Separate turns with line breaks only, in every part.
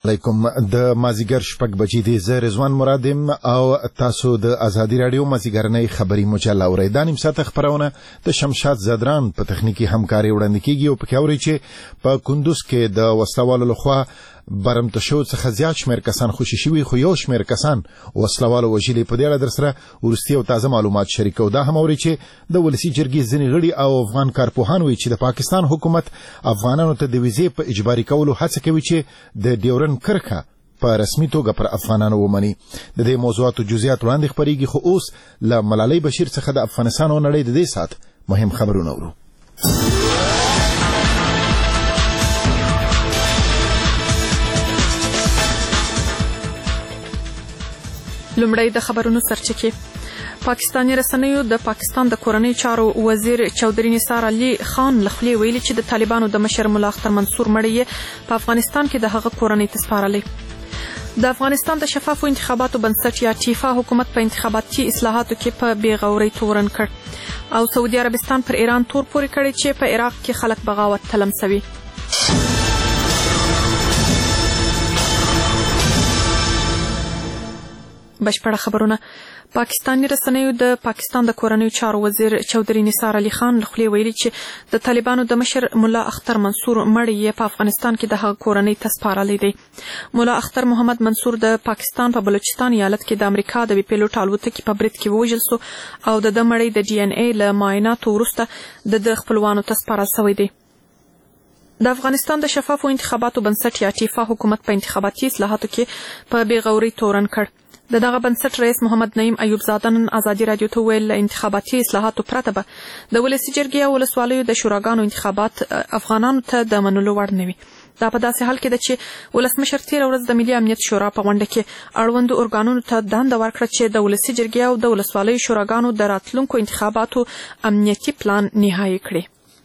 علیکم د مازیګر شپږ بجې دي. زه رضوان مرادم او تاسو د ازادي رادیو مازیګرنۍ خبري مجله اورئ. دا نیم ساعته خبرونه د شمشاد زدران په تخنیکی همکاري وړاندې کیږي او پکې اورئ چې په کندوز کې د وسلوالو لخوا برمته شو څخه زیات شمېر کسان خوشي شوي، خو یو شمېر کسان وسلوالو وژلي. په دې اړه در سره وروستي او تازه معلومات شریکو. دا هم اورئ چې د ولسي جرګې ځینې غړي او افغان کارپوهان وایي چې د پاکستان حکومت افغانانو ته د ویزې په اجباري کولو هڅه کوي چې د ډیورن کرښه په رسمي توګه پر افغانانو ومني. د دې موضوعاتو جزئیات وړاندې خپرېږي، خو اوس له ملالۍ بشیر څخه د افغانستان او نړۍ د دې ساعت مهم خبرونه اورو.
لومړی د خبرونو سرچکې. پاکستاني رسنیو د پاکستان د کورنۍ چارو وزیر چودري نثار علي خان لخوا ویلي چې د طالبانو د مشر ملا اختر منصور مړی په افغانستان کې د هغه کورنۍ ته سپارلی. د افغانستان د شفافو انتخاباتو بنسټ یا ټیفا حکومت په انتخاباتي اصلاحاتو کې په بېغورۍ تورن کړ، او سعودي عربستان پر ایران تور پورې کړی چې په عراق کې خلک بغاوت تلمسوي. بشپړه خبرونه. پاکستاني رسنیو د پاکستان د کورنۍ چارو وزیر چودري نثار علي خان لخوا ویلي چې د طالبانو د مشر ملا اختر منصور مړی په افغانستان کې د هغه کورنۍ ته سپارلی دی. ملا اختر محمد منصور د پاکستان په بلوچستان ایالت کې د امریکا د پیلوټ الوتکې په برید کې ووژل سو او د مړی د ډي ان اي له معایناتو وروسته د خپلوانو ته سپارل شوی دی. د افغانستان د شفافو انتخاباتو بنسټ یا ټیفا حکومت په انتخاباتي اصلاحاتو کې په بېغورۍ تورن کړ. دغه بنسټ رئیس محمد نعیم ایوب زاده نن ازادي رادیو ته ویل انتخاباتي اصلاحاتو پرته به د ولسي جرګې او ولسوالیو د شوراګانو انتخابات افغانانو ته د منلو وړ نه وي. دا په داسې حال کې ده چې ولسمشر تېره ورځ د ملي امنیت شورا په غونډه کې اړوندو ارګانونو ته دنده ورکړه چې د ولسي جرګې او د ولسوالیو شوراګانو د راتلونکو انتخاباتو امنیتي پلان نهایي کړي.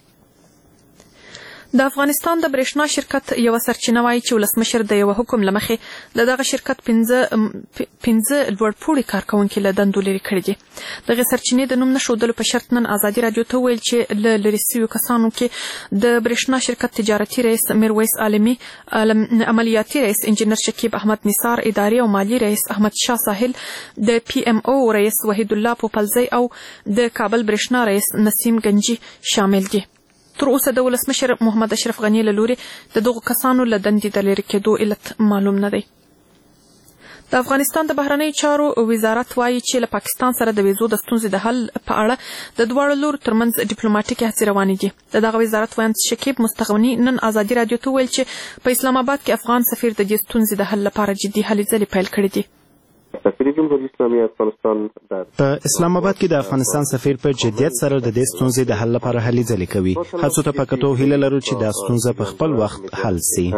د افغانستان د برېښنا شرکت یو سرچینه وایي چې ولسمشر د یو حکم لمخې دغه شرکت 15 لوړپوړي کارکونکي له دندو لرې کړي دي. دغه سرچینې د نوم نښودلو په شرط نن ازادي رادیو ته ویل چې له لرې سویو کسانو کې د برېښنا شرکت تجارتي رئیس میرویس عالمي، عملیاتي رئیس انجینر شکیب احمد نثار، اداري او مالی رئیس احمد شاه ساحل، د پی ام او رئیس وحید الله پوپلزی او د کابل برېښنا رئیس نسیم گنجي شامل دي. تر اوسه د ولسمشر محمد اشرف غني له لوري د دغو کسانو له دندې د لرې کېدو علت معلوم نه دی. د افغانستان د بهرنیو چارو وزارت وایي چې له پاکستان سره د ویزو د ستونزې د حل په اړه د دواړو لورو ترمنځ ډیپلوماټیکې هڅې روانې دي. دغه وزارت ویاند شکیب مستغني نن ازادي رادیو ته ویل چې په اسلام آباد کې افغان سفیر د دې ستونزې د حل لپاره جدي هلې ځلې پیل کړې دي.
سفیر جمهوریت اسلامي افغانستان په اسلام آباد کې د افغانستان سفیر په جدیت سره د دې ستونزې د حل لپاره هلې ځلې کوي. هڅو ته په کتو هیله لرو چې دا ستونزه په خپل وخت حل شي.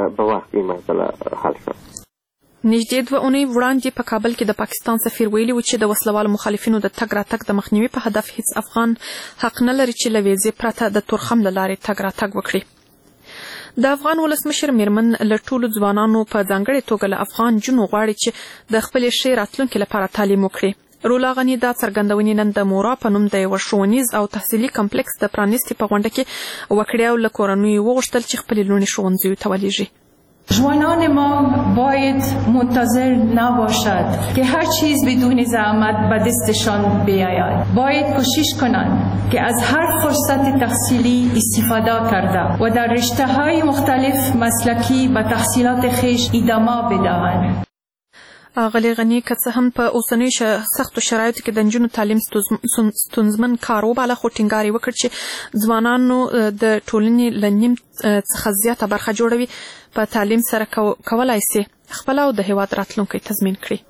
نږدې 2 اونۍ وړاندې په کابل کې د پاکستان سفیر ویلي و چې د وسلوالو مخالفینو د تګ راتګ د مخنیوي په هدف هیڅ افغان حق نه لري چې له ویزې پرته د تورخم له لارې تګ راتګ وکړي. د افغان ولسمشر میرمن له ټولو ځوانانو په ځانګړې توګه له افغان جنو غواړي چې د خپلې ښې راتلونکې لپاره تعلیم وکړي. رولا غني دا څرګندونې نن د مورا په نوم د یوه ښوونیز او تحصیلي کمپلکس د پرانیستې په غونډه کې وکړې او له کورنیو وغوښتل چې خپلې لوڼې ښوونځیو ته ولېږي.
جوانان ما باید منتظر نباشد که هر چیز بدون زحمت به دستشان بیاید. باید کوشش کنند که از هر فرصت تحصیلی استفاده کرده و در رشته‌های مختلف مسلکی به تحصیلات خویش ادامه بدهند.
غلی غنی که څه هم په اوسنیو سختو شرایطو کې د نجونو تعلیم ستونزمن کار وباله، خو ټینګار یې وکړ چې ځوانانو د ټولنې له نیم څخه زیاته برخه جوړوي په تعلیم سره کولای سي خپل او د هیواد راتلونکی تضمین کړي.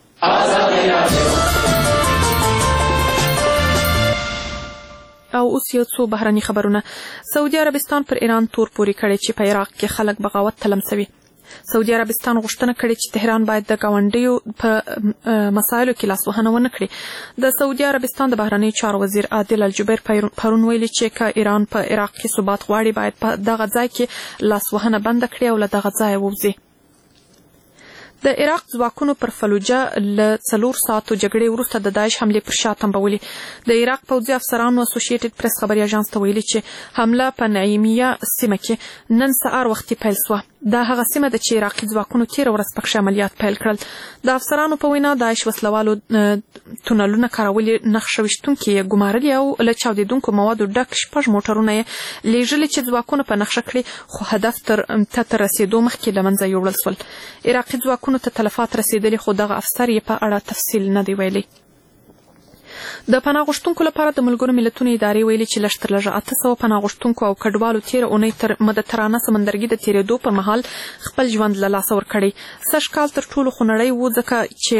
او اوس یو څو بهرني خبرونه. سعودي عربستان پر ایران تور پورې کړی چې په عراق کې خلک بغاوت تلمسوي. سعودي عربستان غوښتنه کړې چې تهران باید د ګاونډیو په مسایلو کې لاسوهنه ونه کړي. د سعودي عربستان د بهرنیو چارو وزیر عادل الجبیر پرون ویلي چې که ایران په عراق کې ثبات غواړي باید په دغه ځای کې لاسوهنه بنده کړي او له دغه ځایه ووځي. د عراق ځواکونو پر فلوجه له 4 ساعتو جګړې وروسته د داعش حملې پر شا تنبولي. د عراق پوځي افسرانو اسوسییټډ پریس خبري اژانس ته ویلي چې حمله په نعیمیه سیمه کې نن سهار وختي پیل شوه. دا هغه سیمه ده چې عراقي ځواکونو تېره ورځ پکښې عملیات پیل کړل. د افسرانو په وینا داعش وسلوالو تونلونه کارولي، نقشه ویشتونکي یې ګمارلي او له چاودېدونکو موادو ډک 6 موټرونه یې لیږلي چې ځواکونه په نقشه کړي، خو هدف ته رسېدو مخکې له منځه یوړل سول. عراقي ځواکونو ته تلفات رسېدلي، خو دغه افسر یې په اړه تفصیل نه دی ویلي. د پناه غوښتونکو لپاره د ملګرو ملتونو ادارې ویلي چې لږ تر لږه 800 پناه غوښتونکو او کډوالو تېره اونۍ تر مدترانه سمندرګي د تېرېدو پر مهال خپل ژوند له لاسه ورکړی. سږ کال تر ټولو خونړی و ځکه چې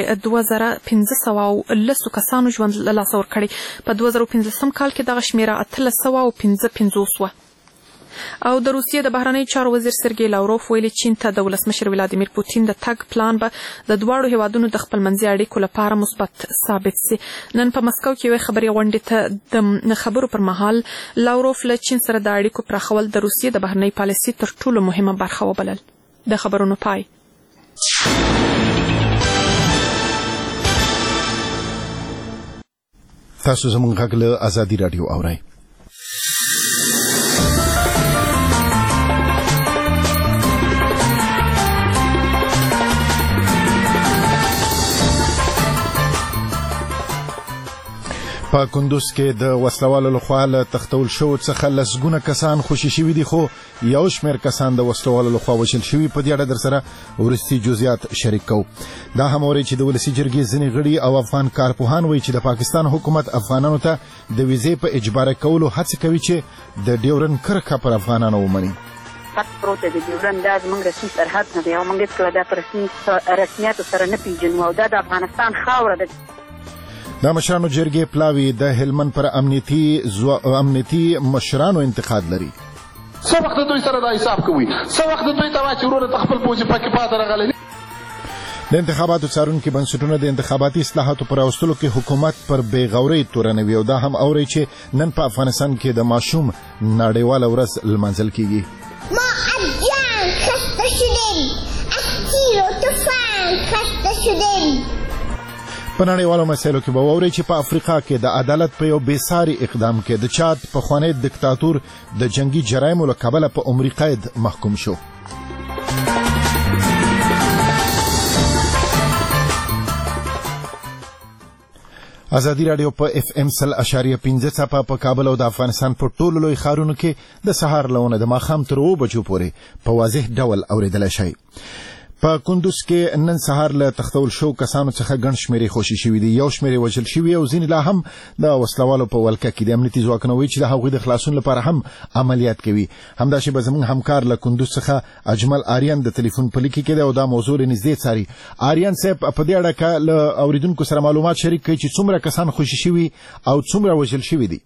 2510 کسانو ژوند له لاسه ورکړی. په 2015 کال کې دغه شمیره 1355 وه. او د روسیې د بهرنیو چارو وزیر سرګی لاوروف ویلي چین ته د ولسمشر ولادیمیر پوتین د تګ پلان به د دواړو هیوادونو د خپلمنځي اړیکو لپاره مثبت ثابت سي. نن په مسکو کې یوې خبري غونډې ته د خبرو پر مهال لاوروف له چین سره د اړیکو پراخول د روسیې د بهرنۍ پالیسي تر ټولو مهمه برخه وبلل. د خبرونو پای.
تاسو زموږ غږ له ازادي رادیو اورئ. په کندوز کې د وسلوالو لخوا له تختول شوو څخه لسګونه کسان خوشي شوي دي، خو یو شمېر کسان د وسلوالو لخوا وژل شوي. په دې اړه در سره وروستي جزئیات شریک کوو. دا هم اورئ چې د ولسي جرګې ځینې غړي او افغان کارپوهان وایي چې د پاکستان حکومت افغانانو ته د ویزې په اجباره کولو هڅه کوي چې د ډیورن کرښه پر افغانانو ومني.
پروت د ډیورن دا زموږ رسمي سرحد نه دی او موږ هېڅکله دا په رسمیاتو سره نه پیژنو او دا د افغانستان خاوره ده.
د مشرانو جرګې پلاوي د هلمند پر امنیتي مشرانو انتقاد لري.
څه وخت دوی سره دا حساب کوي؟ څه وخت دوی ته وایي چې وروره ته خپل پوځي پکې پاتې راغلی.
د انتخاباتو څارونکي بنسټونه د انتخاباتي اصلاحاتو پر راوستلو کې حکومت پر بېغورۍ تورنوي او دا هم اورئ چې نن په افغانستان کې د ماشوم نړیواله ورځ لمانځل کیږي.
ما ادیان خسته شدیم، از تیر و طوفان خسته شدیم.
په نړیوالو مسایلو کې به واورئ چې په افریقا کې د عدالت په یو بېساري اقدام کې د چاد پخوانی دیکتاتور د جنگي جرایمو له کبله په عمري قید محکوم شو. ازادي رادیو په FM 100.5 څپه په کابل او د افغانستان په ټولو لوی ښارونو کې د سهار له 9 د ماښام تر 2 بجو پورې په واضح ډول اورېدلی شئ. په کندوز کې نن سهار له تختول شو کسانو څخه ګڼ شمېرې خوشي شوي دي، یو شمېرې وژل شوي او ځینې لا هم د وسلوالو په ولکه کې دي. امنیتي ځواکونه وایي چې د هغوی د خلاصون لپاره هم عملیات کوي. همداسې به زموږ همکار له کندوز څخه اجمل آریان د تلیفون په لیکې کې دی او دا موضوع له نږدې څاري. آریان صاحب په دې اړه که له اورېدونکو سره معلومات شریک کړئ چې څومره کسان خوشي شوي او څومره وژل شوي دي.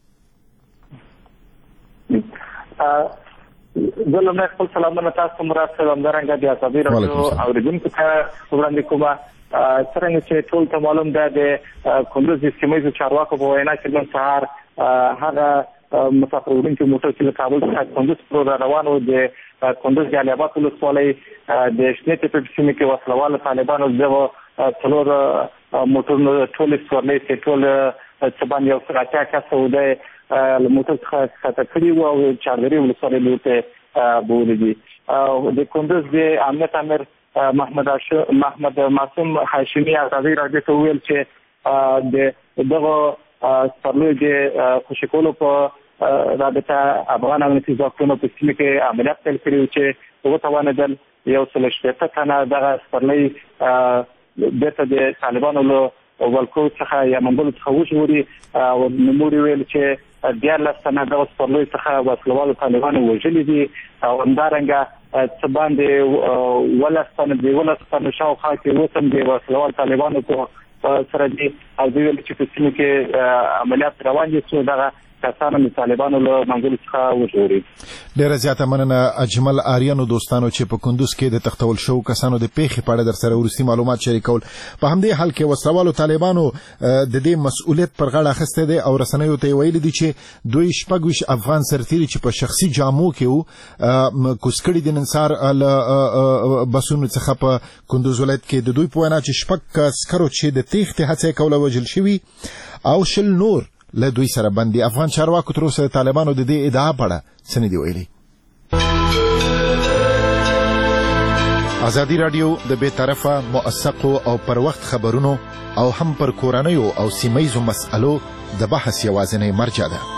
زه لومړی خپل سلامونه تاسو مراد سره همدارنګه د ازادي راډیو اورېدونکو ته وړاندې کوم. څرنګه چې ټول ته معلوم ده د کندوز د سیمه ییزو چارواکو په وینا چې نن سهار هغه مسافر وړونکي موټر چې له کابل څخه کندوز پورې روان و د کندوز د علي آباد ولسوالۍ د شنې تپې په سیمه کې وسلوالو طالبانو دغه 4 موټرونه ټولې سورلۍ چې ټول څه باندې یو 80 کسه و دی له موټر څخه ښکته کړي وو او چاردرې ولسوالۍ لور ته بوولي دي. د کندوز د امنیت امیر محمد معصوم هاشمي ازادي راډیو ته وویل چې دغه سپرلۍ د خوشي کولو په رابطه افغان امنیتي ځواکونو په سیمه کې عملیات پیل کړي وو چې وتوانېدل 160 تنه دغه سپرلۍ بیرته د طالبانو له ولکو څخه یا منګولو څخه وژغوري او نوموړي ویل چې 14 تنه دغه سپرلۍ څخه وسلوالو طالبانو وژلي دي او همدارنګه څه باندې 12 تنه شاوخوا کې وسم دي وسلوال طالبانو په سره دي او دوی ویل چې په سیمه کې عملیات روان دي چې دغه کسانو د طالبانو له منګولو څخه وژغوري.
ډېره زیاته مننه اجمل آریانو دوستانو چې په کندوز کې د تختول شو کسانو د پیښې په اړه در سره وروستي معلومات شریکول. په همدې حال کې وسلوالو طالبانو د دې مسؤلیت پر غاړه اخیستی دی او رسنیو ته یې ویلي دي چې دوی 26 افغان سرتیري چې په شخصي جامو کې وو کوز کړي دي نن سهار له بسونو څخه په کندوز ولایت کې. د دوی په وینا چې 6 عسکرو چې د تېښتې هڅه یې کوله وژل شوي او 10 نور له دوی سره بندي. افغان چارواکو تر اوسه د طالبانو د دې ادعا په اړه څه نه دي ویلي. ازادي رادیو د بے طرفه موثقو او پر وخت خبرونو او هم پر کورنیو او سیمایزو مسألو د بحث یوازینی مرجع ده.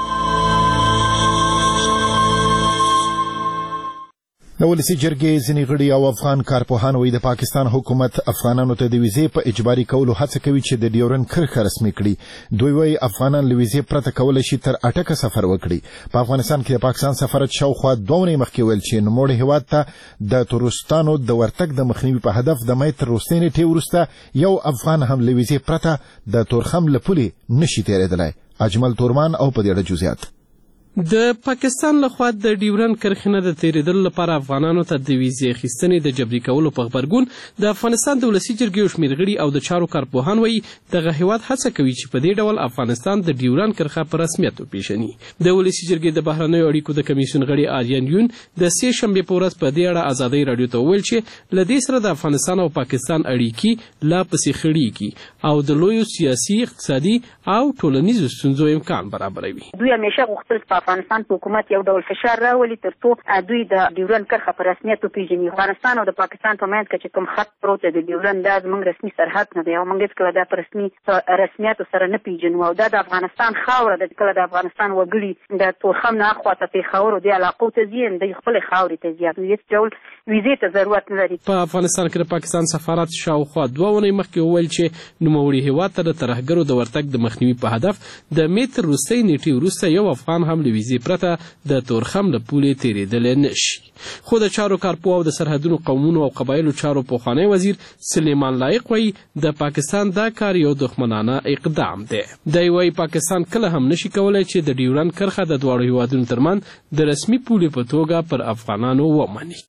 د ولسی جرګې ځینې غړي او افغان کارپوهان وایي د پاکستان حکومت افغانانو ته د ویزې په اجباري کولو هڅه کوي چې د ډیورن کرښه رسمي کړي. دوی وایي افغانان له ویزې پرته کولی شي تر اټکه سفر وکړي. په افغانستان کې د پاکستان سفارت شاوخوا 2 اونۍ مخکې ویل چې نوموړي هیواد ته د تورستانو د ورتګ د مخنیوي په هدف د مې تر وروستۍ نیټې وروسته یو افغان هم له ویزې پرته د تورخم له پولې نشي تېرېدلی. اجمل تورمان او په دې اړه جزئیات.
د پاکستان لخوا د ډیورن کرښې نه د تېرېدلو لپاره افغانانو ته د ویزې اخیستنې د جبري کولو په غبرګون د افغانستان د ولسي جرګې شمېر غړي او د چارو کارپوهان وایي دغه هیواد هڅه کوي چې په دې ډول افغانستان د ډیورن کرښه په رسمیت وپېژني. د ولسي جرګې د بهرنیو اړیکو د کمیسیون غړي آریان یون د سې شنبې په ورځ په دې اړه ازادۍ راډیو ته وویل چې له دې سره د افغانستان او پاکستان اړیکې لا پسې خړېږي او د لویو سیاسي اقتصادي او ټولنیزو ستونزو امکان برابروي.
دوی همیشه غوښتل چې افغانستان په حکومت یو ډول فشار راولي ترڅو دوی د ډیورن کرښه په رسمیت وپېژني. افغانستان او د پاکستان په منځ کې چې کوم خط پروت دی د ډیورن دا زموږ رسمي سرحد نه دی او موږ هېڅکله دا په رسمیت سره نه پېژنو او دا د افغانستان خاوره ده. کله د افغانستان وګړي د تورخم نه اخوا ته پېښور او دې علاقو ته ځي دوی خپلې خاورې ته ځي. دوی هېڅ ډول ویزې ته ضرورت نه لري.
په افغانستان کې د پاکستان سفارت شاوخوا 2 اونۍ مخکې وویل چې نوموړي هیواد ته د ترهګرو د ورتګ د مخنیوي په هدف د مې تر وروستۍ نیټې وروسته یو افغان هم له ویزې پرته د تورخم له پولې تېرېدلی نشي. خو د چارو کارپوه او د سرحدونو قومونو او قبایلو چارو پخوانی وزیر سلیمان لایق وایي د پاکستان دا کار یو دښمنانه اقدام دی. دی وایي پاکستان کله هم نشي کولی چې د ډیورن کرښه د دواړو هیوادونو ترمنځ د رسمي پولې په توګه پر افغانانو ومني.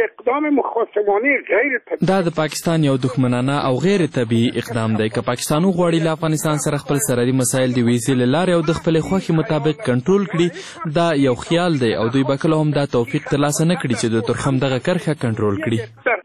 دا د پاکستان یو دښمنانه او غیر طبیعي اقدام دی. که پاکستان وغواړي له افغانستان سره خپل سرحدي مسایل د ویزې له لارې او د خپلې خوښې مطابق کنټرول کړي دا یو خیال دی او دوی به کله هم دا توفیق ترلاسه نه کړي چې د تورخم دغه کرښه کنټرول کړي.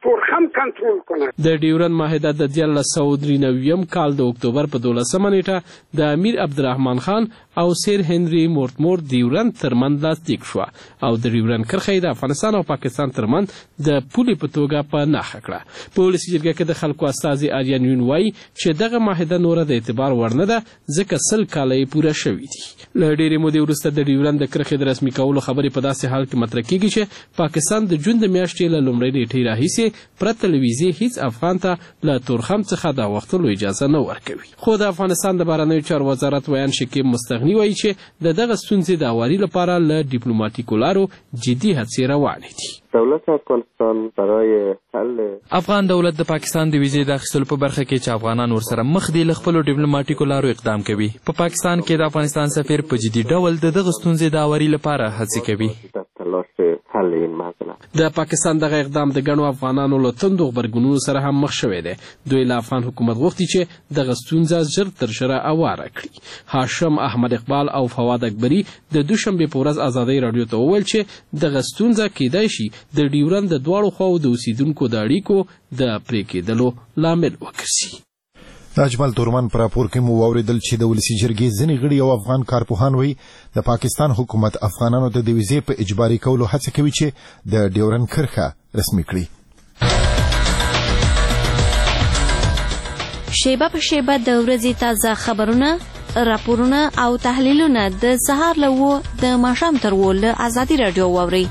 د ډیورن معاهده د 1993 کال د اکتوبر په 12مه نیټه د امیر عبدالرحمن خان او سیر هنري مورتمور ډیورن ترمنځ لاسلیک شوه او د ډیورن کرښه د افغانستان او پاکستان ترمنځ د پولې په توګه په نښه کړه. په ولسي جرګه کې د خلکو استازي آریان یون وایي چې دغه معاهده نوره د اعتبار وړ نه ده ځکه 100 کاله یې پوره شوي دي. له ډېرې مودې وروسته د ډیورن د کرښې د رسمي کولو خبرې په داسې حال کې مطرح کېږي چې پاکستان د جون د میاشتې له لومړۍ نیټې راهیسې پرته له ویزې هیڅ افغان ته له تورخم څخه د وختلو اجازه نه ورکوي. خو د افغانستان د بهرنیو چارو وزارت ویان شکیب مستغني وایي چې د دغه ستونزې د هواري لپاره له ډیپلوماتیکو لارو جدي هڅې روانې دي.
دولت افغانستان برای حل
افغان دولت د پاکستان د ویزې د اخیستلو په برخه کې چې افغانان ورسره مخ دي له خپلو ډیپلوماتیکو لارو اقدام کوي. په پاکستان کې د افغانستان سفیر په جدي ډول د دغه ستونزې د هواري لپاره هڅې کوي.
د پاکستان دغه اقدام د ګڼو افغانانو له تندو غبرګونونو سره هم مخ شوی دی. دوی له افغان حکومت غوښتي چې دغه ستونزه ژر تر ژره هواره کړي. هاشم احمد اقبال او فواد اکبري د دوشنبې په ورځ ازادۍ راډیو ته وویل چې دغه ستونزه کیدای شي د ډیورن د دواړو خواو د اوسیدونکو د اړیکو د پرې کېدلو لامل وګرځي.
اجمل تورمان پر راپور کې مو واوریدل چې د ولسي جرګې ځینې غړي او افغان کارپوهان وایي د پاکستان حکومت افغانانو ته د ویزې په اجباري کولو هڅه کوي چې د ډیورن کرښه رسمي کړي.
شیبه په شیبه د ورځې تازه خبرونه، راپورونه او تحلیلونه د سهار له 9 د ماښام تر 10 له ازادي راډیو واورئ.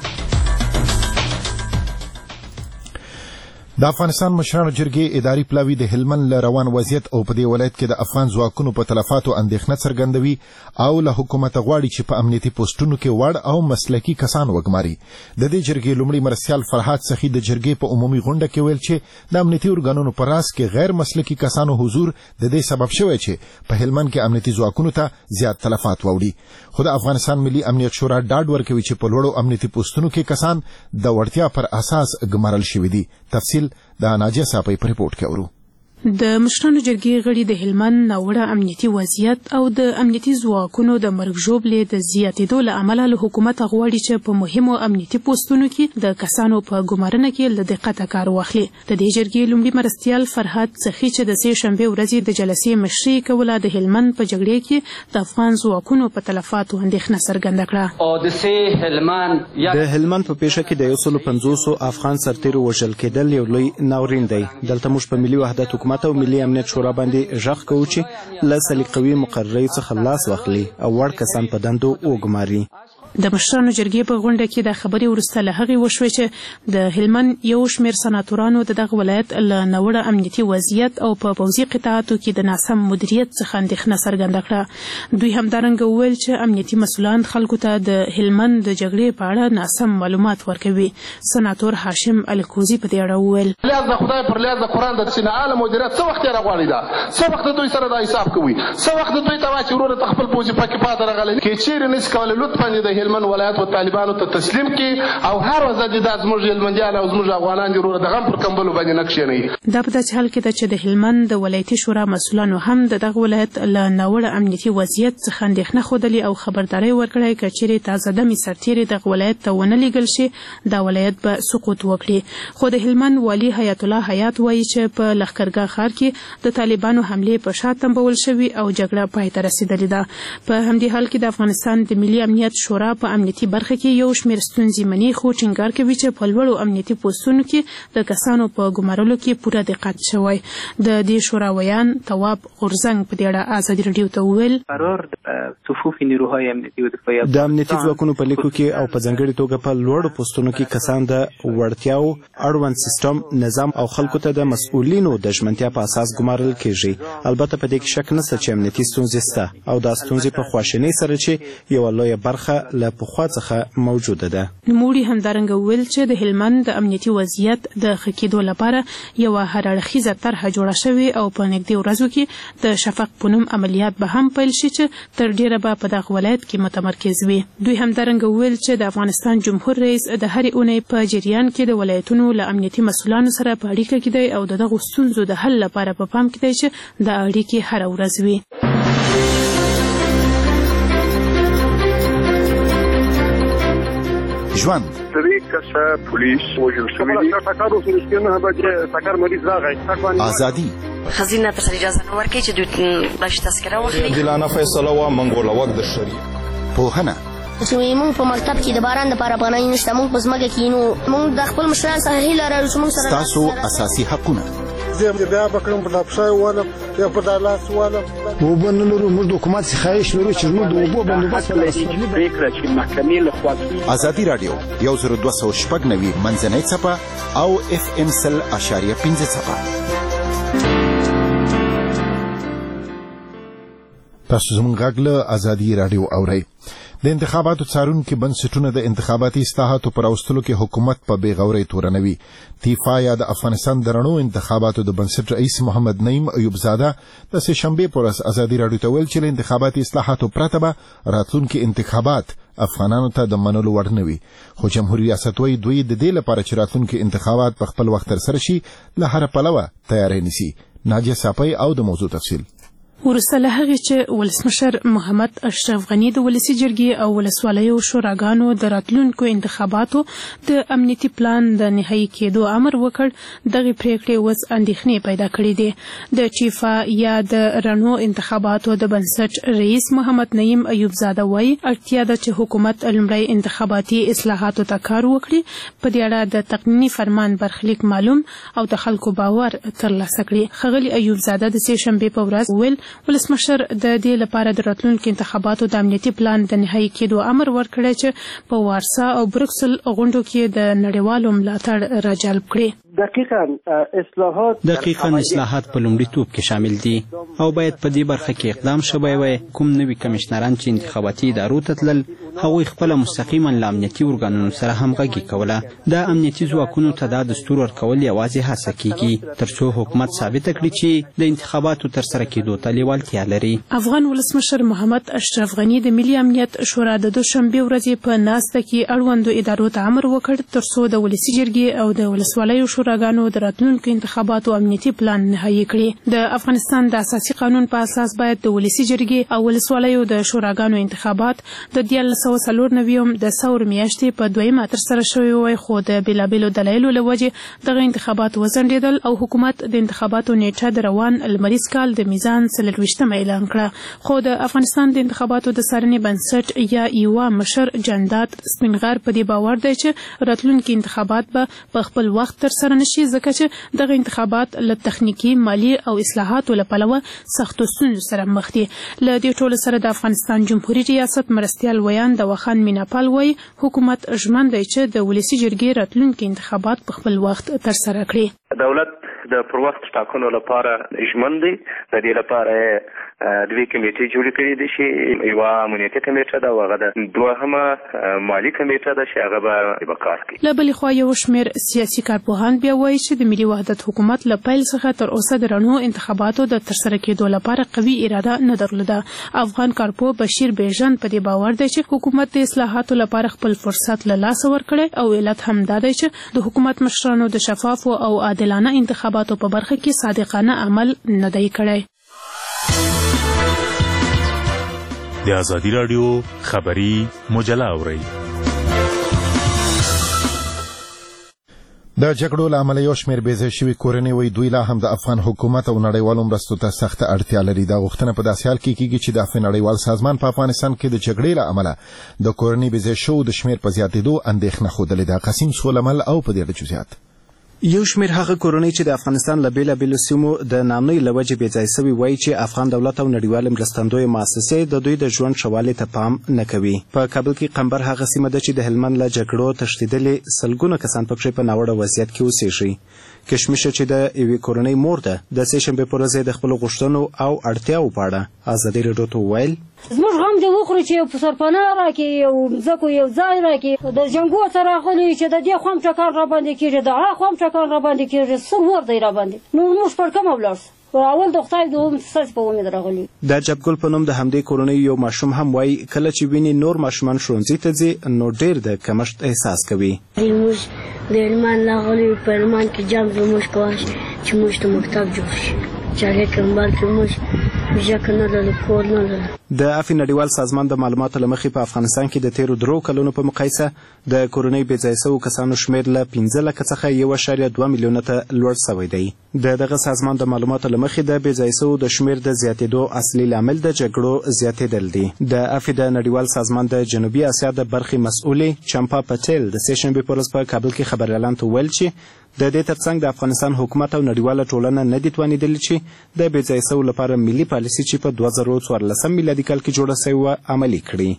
د افغانستان مشرانو جرګې اداري پلاوی د هلمند له روان وضعیت او په دې ولایت کې د افغان ځواکونو په تلفاتو اندېښنه څرګندوي او له حکومت غواړي چې په امنیتي پوسټونو کې وړ او مسلکي کسان وګماري. د دې جرګې لومړي مرستیال فرحات سخي د جرګې په عمومي غونډه کې ویل چې د امنیتي ارګانونو په راس کې غیر مسلکي کسانو حضور د دې سبب شوی چې په هلمند کې امنیتي ځواکونو ته زیات تلفات ووړي. خو د افغانستان ملي امنیت شورا ډاډ ورکوي چې په لوړو امنیتي پوسټونو کې کسان د وړتیا پر اساس ګمارل شوي دي. تفصیل د ناجیه صاحب په ریپورت کې اورو.
د مشرانو جرګې غړي د هلمند ناوړه امنیتي وضعیت او د امنیتي ځواکونو د مرګ ژوبلې د زیاتېدو له امله له حکومت غواړي چې په مهمو امنیتي پوسټونو کې د کسانو په ګمارنه کې له دقته کار واخلي. د دې جرګې لومړي مرستیال فرهاد څخي چې د سې شنبې ورځې د جلسې مشري کوله د هلمند په جګړې کې د افغان ځواکونو په تلفاتو اندېښنه څرګنده کړه.
د هلمند په پیښه کې د 150 افغان سرتیرو وژل کېدل یو لوی ناورین دی. دلته موږ په ملي وحدت حکومت او ملي امنیت شورا باندې غږ کوو چې له سلیقوي مقررې څخه لاس واخلي او وړ کسان په دندو وګماري.
د مشرانو جرګې په غونډه کې د خبرې وروسته له هغې وشوې چې د هلمند یو شمېر سناتورانو د دغه ولایت له ناوړه امنیتي وضعیت او په پوځي قطاعاتو کې د ناسم مدیریت څخه اندېښنه څرګنده کړه. دوی همدارنګه وویل چې امنیتي مسؤلان خلکو ته د هلمند د جګړې په اړه ناسم معلومات ورکوي. سناتور هاشم الکوزي په دې اړه وویل
لیاز د خدای پر لیاز د قرآن د سینعاله مدیریت څه وخت یې راغواړي دا څه وخت دوی سره دا حساب کوي څه وخت دوی ته وایي چې وروره ته خپل پوځي پکې پاته راغلی کې چیرې نشي کولی لطفا د هلمند ولایت و طالبانو ته تسلیم کړي او هر ورځ دا زموږ هلمندیان او زموږ افغانان دي وروره د غم پر کمبلو باندې نه کښېنوي.
دا په داسې حال کې ده چې د هلمند د ولایتي شورا مسؤلانو هم د دغه ولایت له ناوړه امنیتي وضعیت څخه اندېښنه ښودلې او خبرداری ورکړی که چیرې تازه دمې سرتیرې دغه ولایت ته ونه لیږل شي دا ولایت به سقوط وکړي. خو د هلمند والي حیات الله حیات وایي چې په لښکرګاه ښار کې د طالبانو حملې په شا تمبول شوي او جګړه پای ته رسېدلې ده. په همدې حال کې د افغانستان د ملي امنیت شورا په امنیتي برخه کې یو شمېر ستونزې مني خو ټینګار کوي چې په لوړو امنیتي پوسټونو کې د کسانو په ګمارلو کې پوره دقت شوی. د دې شورا ویان تواب غورزنګ په دې اړه ازادي راډیو ته وویل
د امنیتي ځواکونو په لیکو کې او په ځانګړې توګه په لوړو پوسټونو کې کسان د وړتیاو اړوند سیستم نظام او خلکو ته د مسؤلینو د ژمنتیا په اساس ګمارل کېږي. البته په دې کې شک نشته چې امنیتي ستونزې شته او دا ستونزې په خواشینۍ سره چې یوه لویه برخه له پخوا څخه موجوده ده.
نوموړي همدارنګه وویل چې د هلمند د امنیتي وضعیت د ښه کېدو لپاره یوه هر اړخیزه طرحه جوړه شوې او په نږدې ورځو کې د شفق په نوم عملیات به هم پیل شي چې تر ډیره به په دغه ولایت کې متمرکز وي. دوی همدارنګه وویل چې د افغانستان جمهور رئیس د هرې اونۍ په جریان کې د ولایتونو له امنیتي مسؤلانو سره په اړیکه کې دی او د دغو ستونزو د حل لپاره په پام کې دی چې د اړیکې هره ورځ وي.
ژوند ازادي
خزینه تر اجازه نه ورکړي چې دوی بلش تذکره واخلي.
عادلانه فیصله و منګوله وخت د شریعت
پوهنه
چې موږ په مکتب کې د باران لپاره افغانۍ نشته موږ په ځمکه کې نو موږ د خپل مشران څخه هیله لرو چې موږ سره
تاسو اساسي حقونه
بیا بکړم په لپشای والا یا په دالاس والا
وبنلو موږ د حکومت څخه خواهش لرو چې موږ د اوبو بندوبست
پریکړه چې محکمې له خوا
ازادي رادیو 10290 منځنۍ څپه او FM 100.5 څپه. تاسو زموږ غږ له ازادي رادیو اورئ. د انتخاباتو څارونکو بنسټونه د انتخاباتي اصلاحاتو پر اوستلو کې حکومت په بېغورۍ تورنوي. تیفا یا د افغانستان د رڼو انتخاباتو د بنسټ رئیس محمد نعیم ایوب زاده د سې شنبې په ورځ ازادي راډیو ته ویل چې له انتخاباتي اصلاحاتو پرته به راتلونکي انتخابات افغانانو ته د منلو وړ نه وي. خو جمهوریت ریاست وايي دوی د دې لپاره چې راتلونکي انتخابات په خپل وخت ترسره شي له هر پلوه تیاری نیسي. ناجیه صافی او د موضوع تفصیل.
وروسته له هغې چې ولسمشر محمد اشرف غني د ولسي جرګې او ولسوالیو شوراګانو د راتلونکو انتخاباتو د امنیتي پلان د نهایي کېدو امر وکړ دغې پریکړې اوس اندېښنې پیدا کړې دي. د چیفا یا د رڼو انتخاباتو د بنسټ رئیس محمد نعیم ایوب زاده وایي اړتیا ده چې حکومت لومړی انتخاباتي اصلاحاتو ته کار وکړي په دې اړه د تقنیني فرمان برخلیک معلوم او د خلکو باور ترلاسه کړي. ښاغلي ایوب زاده د سې شنبې په ورځ وویل ولسمشر د دې لپاره د راتلونکو انتخاباتو د امنیتي پلان د نهایي کېدو امر ورکړی چې په وارسا او بروکسل غونډو کې د نړیوالو ملاتړ راجلب کړي.
دقیقاً اصلاحات په لومړیتوب کې شامل دي او باید په دې برخه کې اقدام شوی وای. کوم نوي کمشنران چې انتخاباتي ادارو ته تلل هغوی خپله مستقیما له امنیتي ارګانونو سره همغږي کوله. د امنیتي ځواکونو ته دا دستور ورکول یوازې هڅه کیږي تر څو حکومت ثابته کړي چې د انتخاباتو ترسره کېدو ته لیوالتیا لري.
افغان ولسمشر محمد اشرف غني د ملي امنیت شورا د دوشنبې ورځې په ناسته کې اړوندو ادارو ته امر وکړ تر څو د ولسي جرګې او د ولسوالیو شوراګانو د راتلونکو انتخاباتو امنیتي پلان نهایی کړي. د افغانستان د اساسي قانون په اساس باید د ولسي جرګې او ولسوالیو د شوراګانو انتخابات د 1994 د ثور میاشتې په 2 ترسره شوي وای، خو د بېلابېلو دلایلو له وجې دغه انتخابات وځنډېدل او حکومت د انتخاباتو نیټه د روان لمریز کال د میزان 24 اعلان کړه. خو د افغانستان د انتخاباتو د څارنې بنسټ یا ایوا مشر جندات سپینغر په دې باور دی چې راتلونکي انتخابات به په خپل وخت ترسره نشي، ځکه چې دغه انتخابات له تخنیکي، مالي او اصلاحاتو له پلوه سختو ستونزو سره مخ دي. له دې ټولو سره د افغانستان جمهوریت ریاست مرستیال ویان د وخان میناپال وایي حکومت ژمن دی چې د ولسي جرګې راتلونکي انتخابات په خپل وخت ترسره کړي.
دولت د پر وخت ټاکنو لپاره ژمن دی. د دې لپاره دوی کمیټې جوړې کړې دي چې یوه امنیتي کمیټه ده او هغه د دوهمه مالي کمیټه ده چې هغه به کار کوي.
له بلې خوا یو شمېر سیاسي کارپوهان بیا وایي چې د ملي وحدت حکومت له پیل څخه تر اوسه د رڼو انتخاباتو د ترسره کېدو لپاره قوي اراده نه درلوده. افغان کارپوه بشیر بیژن په دې باور دی چې حکومت د اصلاحاتو لپاره خپل فرصت له لاسه ورکړی او علت هم دا دی چې د حکومت مشرانو د شفافو او عادلانه انتخاباتو په برخه کې صادقانه عمل نه دی کړی.
د ازادي راډیو خبري مجله اورئ.
د جګړو له امله یو شمېر بېځایه شوي کورنۍ وایي دوی لا هم د افغان حکومت او نړیوالو مرستو ته سخته اړتیا لري. دا غوښتنه په داسې حال کې کېږي چې د افغان نړیوال سازمان په افغانستان کې د جګړې له امله د کورنۍ بېځایه شوو د شمېر په زیاتېدو اندېښنه ښودلې ده. قاسم سولمل او په دې اړه جزئیات.
یو شمېر هغه کورنۍ چې د افغانستان له بېلابېلو سیمو د نامنۍ له وجې بېځایه سوي وایي چې افغان دولت او نړیوالې مرستندویه مؤسسې د دوی د ژوند ښه والي ته پام نه کوي. په کابل کې قمبر هغه سیمه ده چې د هلمند له جګړو تښتېدلې سلګونه کسان پکښې په ناوړه وضعیت کې اوسېږي. کشمیشه چې د یوې کورنۍ مور ده د سې شنبې په ورځ د خپلو غوښتنو او اړتیاو په اړه ازادي راډیو ته وویل
زموږ غم دې وخوري چې یو سرپناه راکړي، یو ځمکو یو ځای راکړي، د جنګو سره راغلي چې د دې خام ټکان راباندې کېږي، د هغه خام ټکان راباندې کېږي، څه ور دی راباندې. نو موږ پر کومه ولاړ سو؟ اول د خدای د ستاسې په امید راغلي.
د جبګل په نوم د همدې کورنۍ یو ماشوم هم وایي کله چې ویني نور ماشومان ښوونځي ته ځي نو ډېر د کمښت احساس کوي.
موږ د هلمند راغلي، په هلمند کې جنګ زموږ کولی شي چې موږ ته مکتب جوړ شي. جګړې کمبل کې موږ ځکه نه لرو، کور نه لرو.
د افغان نړیوال سازمان د معلوماتو له مخې په افغانستان کې د تیرو 3 کلونو په مقایسه د کورنۍ بېځایه سوو کسانو شمېر له 15 لکه څخه 1.2 میلیونه ته لوړ سوی دی. د دغه سازمان د معلوماتو له مخې د بېځایه سوو د شمېر د زیاتېدو اصلي لامل د جګړو زیاتېدل دي. د افغان د نړیوال سازمان د جنوبي اسیا د برخې مسؤلې چمپا پټیل د سې شنبې په ورځ په کابل کې خبریالانو ته وویل چې د دې ترڅنګ د افغانستان حکومت او نړیواله ټولنه نه دي توانېدلي چې د بېځایه سوو لپاره ملي پالیسي چې په 2014 میلادي کال کې جوړه سوې وه عملي کړي.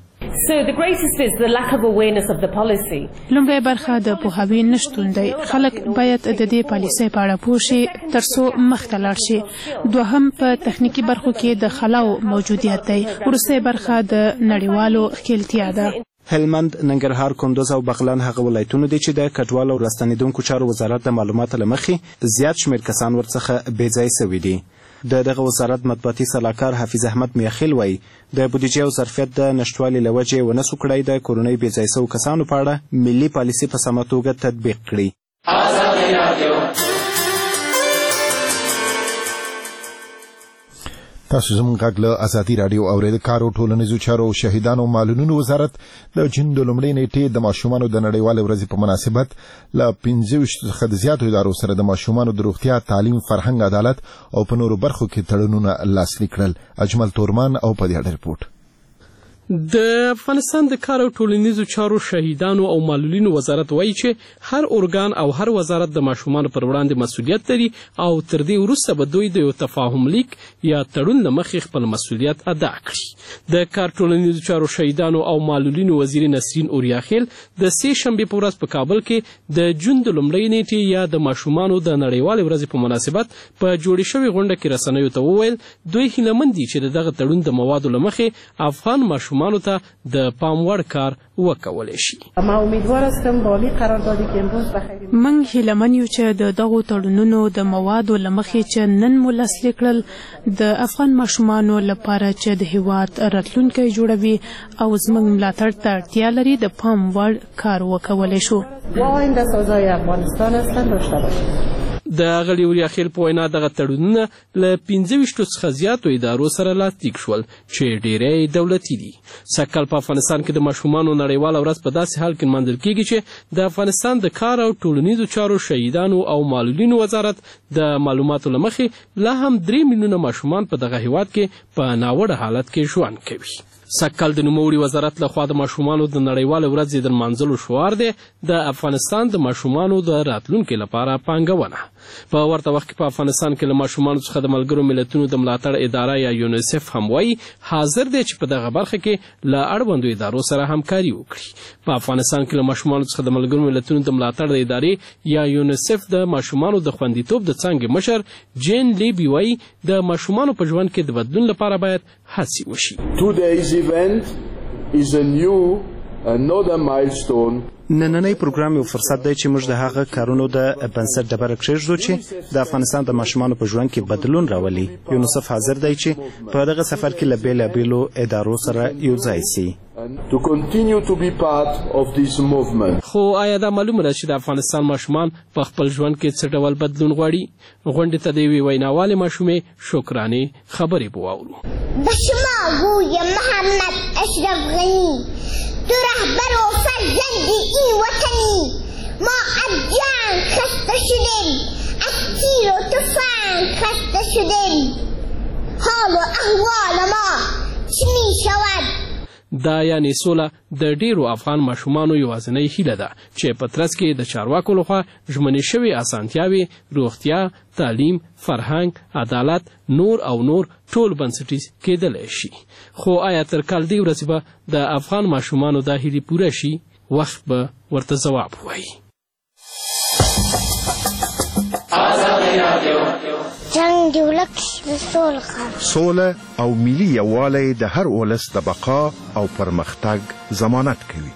لومړی برخه د پوهاوي نشتون دی. خلک باید د دې پالیسۍ په اړه پوه شي ترڅو مخته لاړ شي. دوهم په تخنیکي برخو کې د خلاو موجودیت دی. وروستۍ برخه د نړیوالو ښکېلتیا ده.
هلمند، ننګرهار، کندوز او بغلان هغه ولایتونه دي چې د کډوالو او راستنېدونکو چارو وزارت د معلوماتو له مخې زیات شمېر کسان ورڅخه بېځایه سوي دي. د دغه وزارت مطبوعاتي سلاکار حافظ احمد میاخیل وایي د بودیجې او ظرفیت د نشتوالي له وجې ونه سو کړی د کورنۍ بېځایه سوو کسانو په اړه ملي پالیسي په سمه توګه تطبیق کړي.
تاسو زموږ غږ له ازادي راډیو اورئ. د کار او ټولنیزو چارو او شهیدانو معلولینو وزارت د جون د لومړۍ نیټې د ماشومانو د نړیوالې ورځې په مناسبت له 25 څخه د زیاتو ادارو سره د ماشومانو د روغتیا، تعلیم، فرهنګ، عدالت او په نورو برخو کې تړونونه لاسلیک کړل. اجمل تورمان او په دې اړه رپورټ.
د افغانستان د کار او ټولنیزو چارو شهیدانو او معلولینو وزارت وایي چې هر ارګان او هر وزارت د ماشومانو پر وړاندې مسؤلیت لري او تر دې وروسته به دوی د یو تفاهم لیک یا تړون له مخې خپل مسؤلیت ادا کړي. د کار ټولنیزو چارو شهیدانو او معلولینو وزیر نسرین اوریاخیل د سې شنبې په ورځ په کابل کې د جون د لومړۍ نیټې یا د ماشومانو د نړیوالې ورځې په مناسبت په جوړې شوې غونډه کې رسنیو ته وویل دوی هیلهمند دي چې دغه تړون د موادو له مخې افغان ماشومان ماشومانو ته د پام وړ کار وکولی شي.
ما امیدوار هستم با همین قراردادی که امروز بخیر
موږ هیلهمن یو چې د دغو تړونونو د موادو له مخې چې نن مو لاسلیک کړل د افغان ماشومانو لپاره چې د هیواد راتلونکی جوړوي او زموږ ملاتړ ته اړتیا لري د پام وړ کار وکولی شو.
آینده سازای افغانستان هستند داشته باشید.
د غړي وریاخیل په وینا دغه تړونونه له 25 څخه زیاتو ادارو سره لاسلیک شول چې ډیری دولتي دي. سږکال په افغانستان کې د ماشومانو نړیواله ورځ په داسې حال کې نمانځل کیږي چې د افغانستان د کار او ټولنیزو چارو شهیدانو او معلولینو وزارت د معلوماتو له مخې لا هم 3 میلیونه ماشومان په دغه هیواد کې په ناوړه حالت کې ژوند کوي. سږکال د نوموړي وزارت لخوا د ماشومانو د نړیواله ورځې د نمانځلو شعار دی د افغانستان د ماشومانو د راتلونکي لپاره پانګونه. په ورته وخت کې په افغانستان کې له ماشومانو څخه د ملګرو ملتونو د ملاتړ اداره یا یونیسف هم وایي حاضر دی چې په دغه برخه کې له اړوندو ادارو سره همکاري وکړي. په افغانستان کې له ماشومانو څخه د ملګرو ملتونو د ملاتړ ادارې یا یونیسف د ماشومانو د خوندیتوب د څانګې مشر جین لیبي وایي د ماشومانو په ژوند کې د بدلون لپاره باید هڅې وشي.
Today's event is another milestone.
نننی پروګرام یو فرصت دی چې موږ د هغه کارونو د بنسټ ډبره کېږدو چې د افغانستان د ماشومانو په ژوند کې بدلون راولي. یونیسف حاضر دی چې په دغه سفر کې له بېلابېلو ادارو سره یو ځای سي.
To continue to be part of this movement.
خو آیا دا معلومه ده چې د افغانستان ماشومان په خپل ژوند کې څه ډول بدلون غواړي؟ غونډې ته د یوې ویناوالې ماشومې شکرانې خبرې به واورو.
به شما گویم محمد اشرف غنی، تو رهبر و فرزند این وطنی. ما از جنگ خسته شدیم، از تیر و تفنگ خسته شدیم. حال و احوال ما چه می شود؟
دا یعنې سوله د ډیرو افغان ماشومانو یوازینۍ هیله ده چې په ترڅ کې د چارواکو لخوا ژمنې شوې اسانتیاوې، روغتیا، تعلیم، فرهنګ، عدالت، نور ټول بنسټیز کېدلی شي. خو آیا تر کال دې ورځې به د افغان ماشومانو دا هیلې پوره شي؟ وخت به ورته ځواب ووایي.
جنگ دی ولک شي
سوله او ملي یووالی د هر ولس د بقا او پرمختګ ضمانت کوي.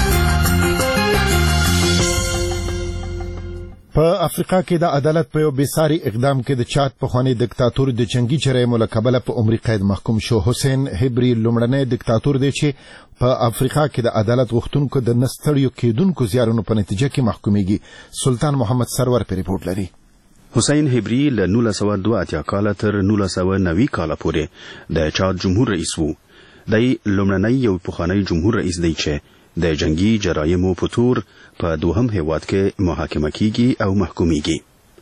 په افریقا کې د عدالت په یو بېساري اقدام کې د چاد پخوانی دیکتاتور د جنگي جرایمو له کبله په عمري قید محکوم شو. حسین هبري لومړنی دیکتاتور دی چې په افریقا کې د عدالت غوښتونکو د نستړیو کېدونکو زیارونو په نتیجه کې محکومیږي. سلطان محمد سرور په ریپورت لري.
حسین هبري له 1982 کال تر 1990 کال پورې د چاد جمهور رئیس وو. دی لومړنی یو پخوانی جمهور رئیس دی چې د جنگي جرایمو په تور په دوهم هیواد کې محاکمه کیږي او محکومیږي.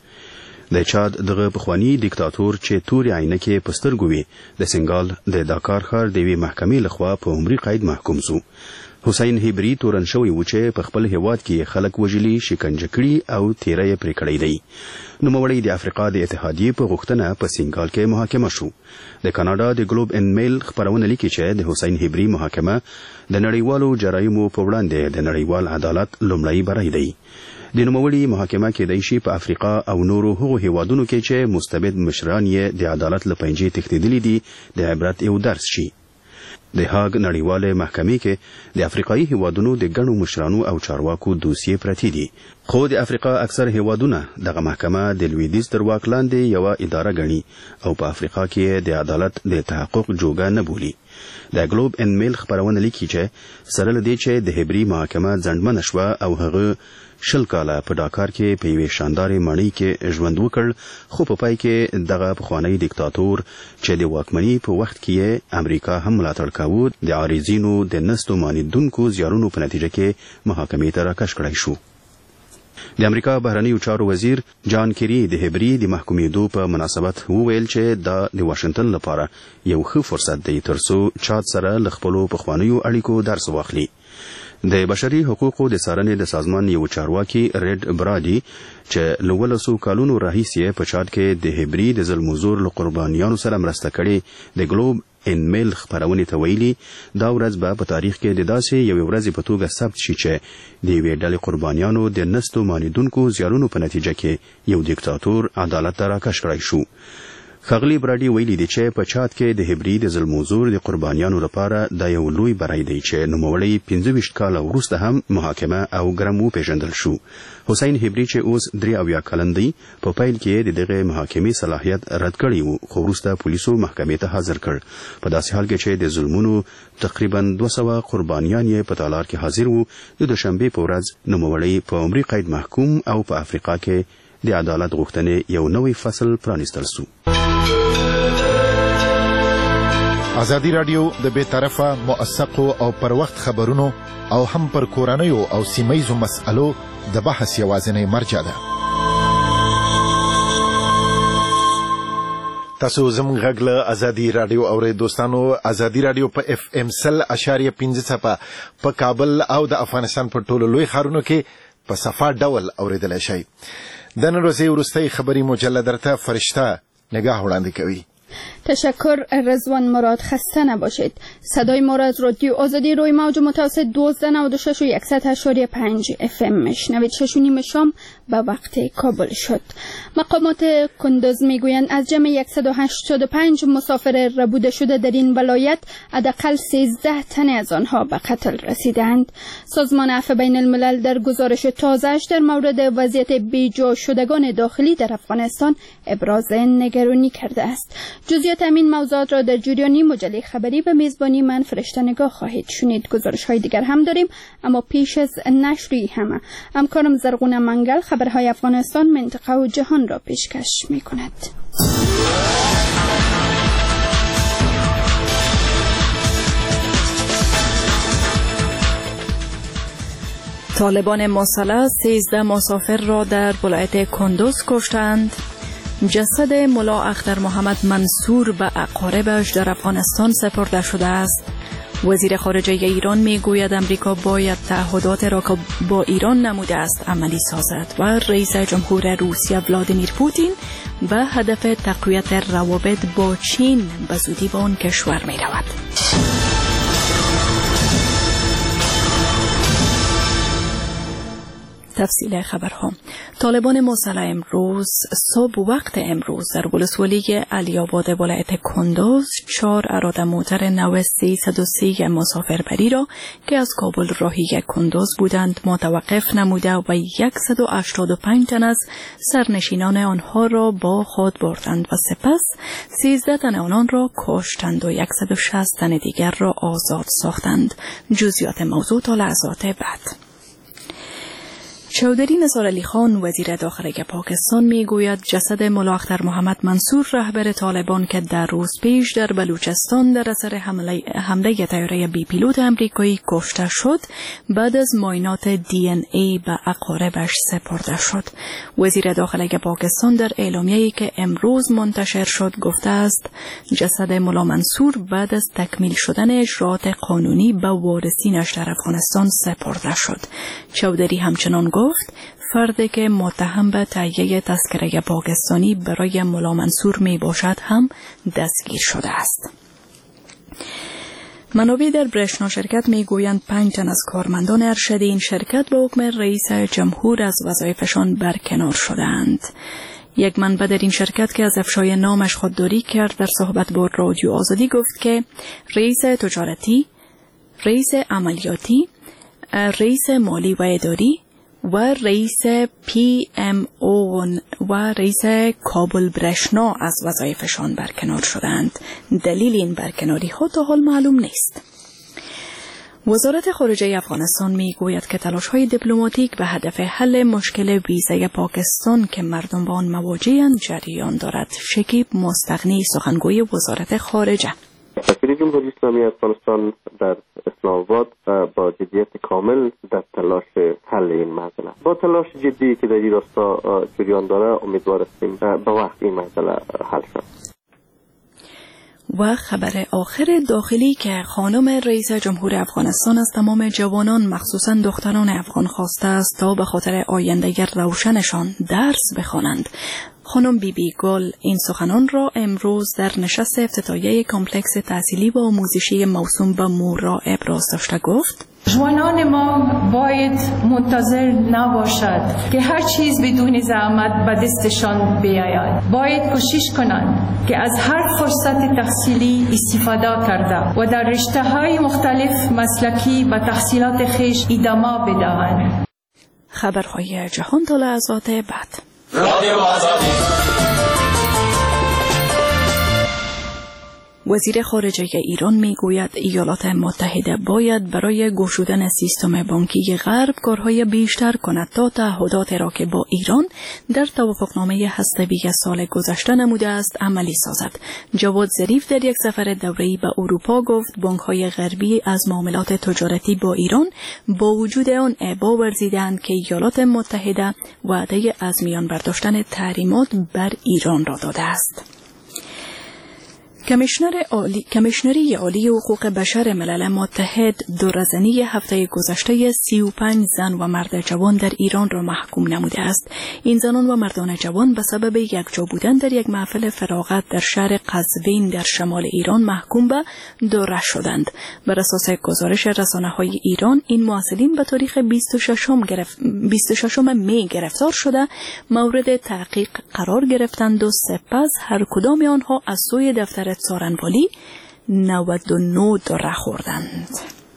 د چاد دغه پخوانی دیکتاتور چې تورې عینکې په سترګو وي د سنګال د داکار ښار د یوې محکمې لخوا په عمري قید محکوم شو. حسین هبري تورن شوی و چې په خپل هیواد کې خلک وژلي، شکنجه کړي او تیره یې پرې کړی دی. نوموړی د افریقا د اتحادیې په غوښتنه په سنګال کې محاکمه شو. د کاناډا د ګلوب ان میل خبرونه لیکي چې د حسین هبري محاکمه د نړیوالو جرایمو په وړاندې د نړیوال عدالت لومړی بری دی. د نوموړي محاکمه کېدای شي په افریقا او نورو هغو هیوادونو کې چې مستبد مشران یې د عدالت له پنجې تښتېدلي دي د عبرت یو درس شي. د هاګ نړیواله محکمې کې د افریقایي هیوادونو د ګڼو مشرانو او چارواکو دوسیې پرتې دي. خو د افریقا اکثر هیوادونه دغه محکمه د لویدیځ تر واک لاندې یوه اداره ګڼي او په افریقا کې د عدالت د تحقق جوګه نه بولي. د ګلوب ان میل خبرونه لیکي چې سره له دې چې د هبري محاکمه ځنډمنه شوه او هغه 20 کاله په ډاکار کې په یوې شاندارې ماڼۍ کې ژوند وکړ، خو په پای کې دغه پخوانی دیکتاتور چې د واکمنۍ په وخت کې امریکا هم ملاتړ کاوه د عارضینو د نستو مانیدونکو زیارونو په نتیجه کې محاکمې ته راکش کړی شو. د امریکا بهرنیو چارو وزیر جان کیری د هبري د محکومېدو په مناسبت وویل چې دا د واشنگټن لپاره یو ښه فرصت دی ترڅو چاد سره له خپلو پخوانیو اړیکو درس واخلي. د بشري حقوقو د څارنې د سازمان یو چارواکي ریډ برادي چې له 12 کالونو راهیسې په چاد کې د هبري د ظلم و زور له قربانیانو سره مرسته کړې د ګلوب ان میل خبرونې ته ویلي دا ورځ به په تاریخ کې د داسې یوې ورځې په توګه ثبت شي چې د یوې ډلې قربانیانو د نستو مانیدونکو زیارونو په نتیجه کې یو دیکتاتور عدالت ته راکش کړی شو. ښاغلي براډي ویلي دي چې په چاد کې د هبري د ظلموزور د قربانیانو لپاره د یو لوی بری دی چې نوموړی 25 کاله وروسته هم محاکمه او ګرم وپېژندل شو. حسین هبري چې اوس 73 کلن دی په پیل کې د دغه محاکمې صلاحیت رد کړی و، خو وروسته پولیسو محکمې ته حاضر کړ. په داسې حال کې چې د ظلمونو تقریبا 200 قربانیان یې په تالار کې حاضر وو، د دوشنبه په ورځ نوموړی په عمري قید محکوم او په افریقا کې د عدالت غوښتنې یو نوی فصل پرانیستل شو.
ازادي رادیو د بې طرفه موثقو او پر وخت خبرونو او هم پر کورنیو او سیمایزو مسألو د بحث یوازینی مرجع ده. تاسو زموږ غږ له ازادي رادیو اورئ دوستانو. ازادي رادیو په FM 100.5 په کابل او د افغانستان په ټولو لوی ښارونو کې په صفا ډول اوریدلای شئ. د نن ورځې وروستۍ خبري مجله درته فرشته نگاه وړاندې کوي.
تشکر رضوان مراد. خسته نباشید. صدای ما را از رادیو آزادی روی موج متوسط 1296 و 100.5 FM میشنوید. 6:30 شام به وقت کابل شد. مقامات کندوز میگویند از جمع 185 مسافر ربوده شده در این ولایت حداقل 13 تن از آنها به قتل رسیدند. سازمان عفو بین الملل در گزارش تازه‌اش در مورد وضعیت بیجا شدگان داخلی در افغانستان ابراز نگرانی کرده است. جزئیات این موضوعات را در جریانی مجله خبری به میزبانی من فرشته نگاه خواهید شنید. گزارش‌های دیگر هم داریم، اما پیش از نشری همه همکارم زرغونه منگل خبرهای افغانستان، منطقه و جهان را پیشکش می‌کند.
طالبان مسلح 13 مسافر را در ولایت کندوز کشتند. جسد ملا اختر محمد منصور به اقاربش در افغانستان سپرده شده است. وزیر خارجه ایران میگوید امریکا باید تعهدات را که با ایران نموده است عملی سازد و رئیس جمهور روسیه ولادیمیر پوتین به هدف تقویت روابط با چین به زودی به آن کشور می رود. تفصیل خبرها. طالبان مسلح امروز صبح وقت امروز در ولسوالی علی‌آباد ولایت کندوز 4 اراده موتر نو 330 مسافربری را که از کابل راهی کندوز بودند متوقف نموده و 185 تن از سرنشینان آنها را با خود بردند و سپس 13 تن آنان را کشتند و 160 تن دیگر را آزاد ساختند. جزئیات موضوع تا لحظات بعد. چودری نثار علی خان وزیر داخلی پاکستان میگوید جسد ملا اختر محمد منصور رهبر طالبان که در روز پیش در بلوچستان در اثر حمله طیاره بی پیلوت امریکایی کشته شد بعد از معاینات DNA به اقاربش سپرده شد. وزیر داخلی پاکستان در اعلامیه‌ای که امروز منتشر شد گفته است جسد ملا منصور بعد از تکمیل شدن اجراءات قانونی به وارثینش در افغانستان سپرده شد. چودری همچنان گفت فردی که متهم به تهیه تذکره پاکستانی برای ملا منصور می باشد هم دستگیر شده است. منابع در برشنا شرکت می گویند 5 تن از کارمندان ارشد این شرکت به حکم رئیس جمهور از وظایفشان برکنار شدند. یک منبع در این شرکت که از افشای نامش خودداری کرد در صحبت با رادیو آزادی گفت که رئیس تجارتی، رئیس عملیاتی، رئیس مالی و اداری و رئیس PMO و رئیس کابل برشنا از وظایفشان برکنار شدند. دلیل این برکناری ها تا حال معلوم نیست. وزارت خارجه افغانستان می گوید که تلاش‌های دیپلماتیک به هدف حل مشکل ویزای پاکستان که مردم با آن مواجه‌اند جریان دارد. شکیب مستغنی سخنگوی وزارت خارجه.
سفیر جمهوری اسلامی افغانستان در اسلام آباد با جدیت کامل در تلاش حل این مسئله با تلاش جدی که در این راستا جریان داره امیدوار هستیم به وقت این مسئله حل شود.
و خبر آخر داخلی که خانم رئیس جمهور افغانستان از تمام جوانان مخصوصاً دختران افغان خواسته است تا به خاطر آینده روشنشان درس بخوانند. خانم بیبی گل این سخنان را امروز در نشست افتتاحیه کمپلکس تحصیلی و آموزشی موسوم به مورا ابراز داشته گفت
جوانان ما باید منتظر نباشد که هر چیز بدون زحمت به دستشان بیاید. باید کوشش کنند که از هر فرصت تحصیلی استفاده کرده و در رشته‌های مختلف مسلکی به تحصیلات خویش ادامه بدهند.
خبرهای جهان تا لحظات بعد.
رادیو آزادی.
وزیر خارجه ایران میگوید ایالات متحده باید برای گشودن سیستم بانکی غرب کارهای بیشتر کند تا تعهدات را که با ایران در توافقنامه هسته‌ای سال گذشته نموده است عملی سازد. جواد ظریف در یک سفر دوره‌ای به اروپا گفت بانک‌های غربی از معاملات تجارتی با ایران با وجود آن ابا ورزیدند که ایالات متحده وعده از میان برداشتن تحریمات بر ایران را داده است. کمیشنری عالی حقوق بشر ملل متحد دورزنی هفته گذشته 35 زن و مرد جوان در ایران را محکوم نموده است. این زنان و مردان جوان به سبب یکجا بودن در یک محفل فراغت در شهر قزوین در شمال ایران محکوم به دوره شدند. بر اساس گزارش رسانه‌های ایران این معسلین به تاریخ 26 می گرفتار شده مورد تحقیق قرار گرفتند و سپس هر کدام آنها از سوی دفتر سارنوالی 99 دوره خوردند.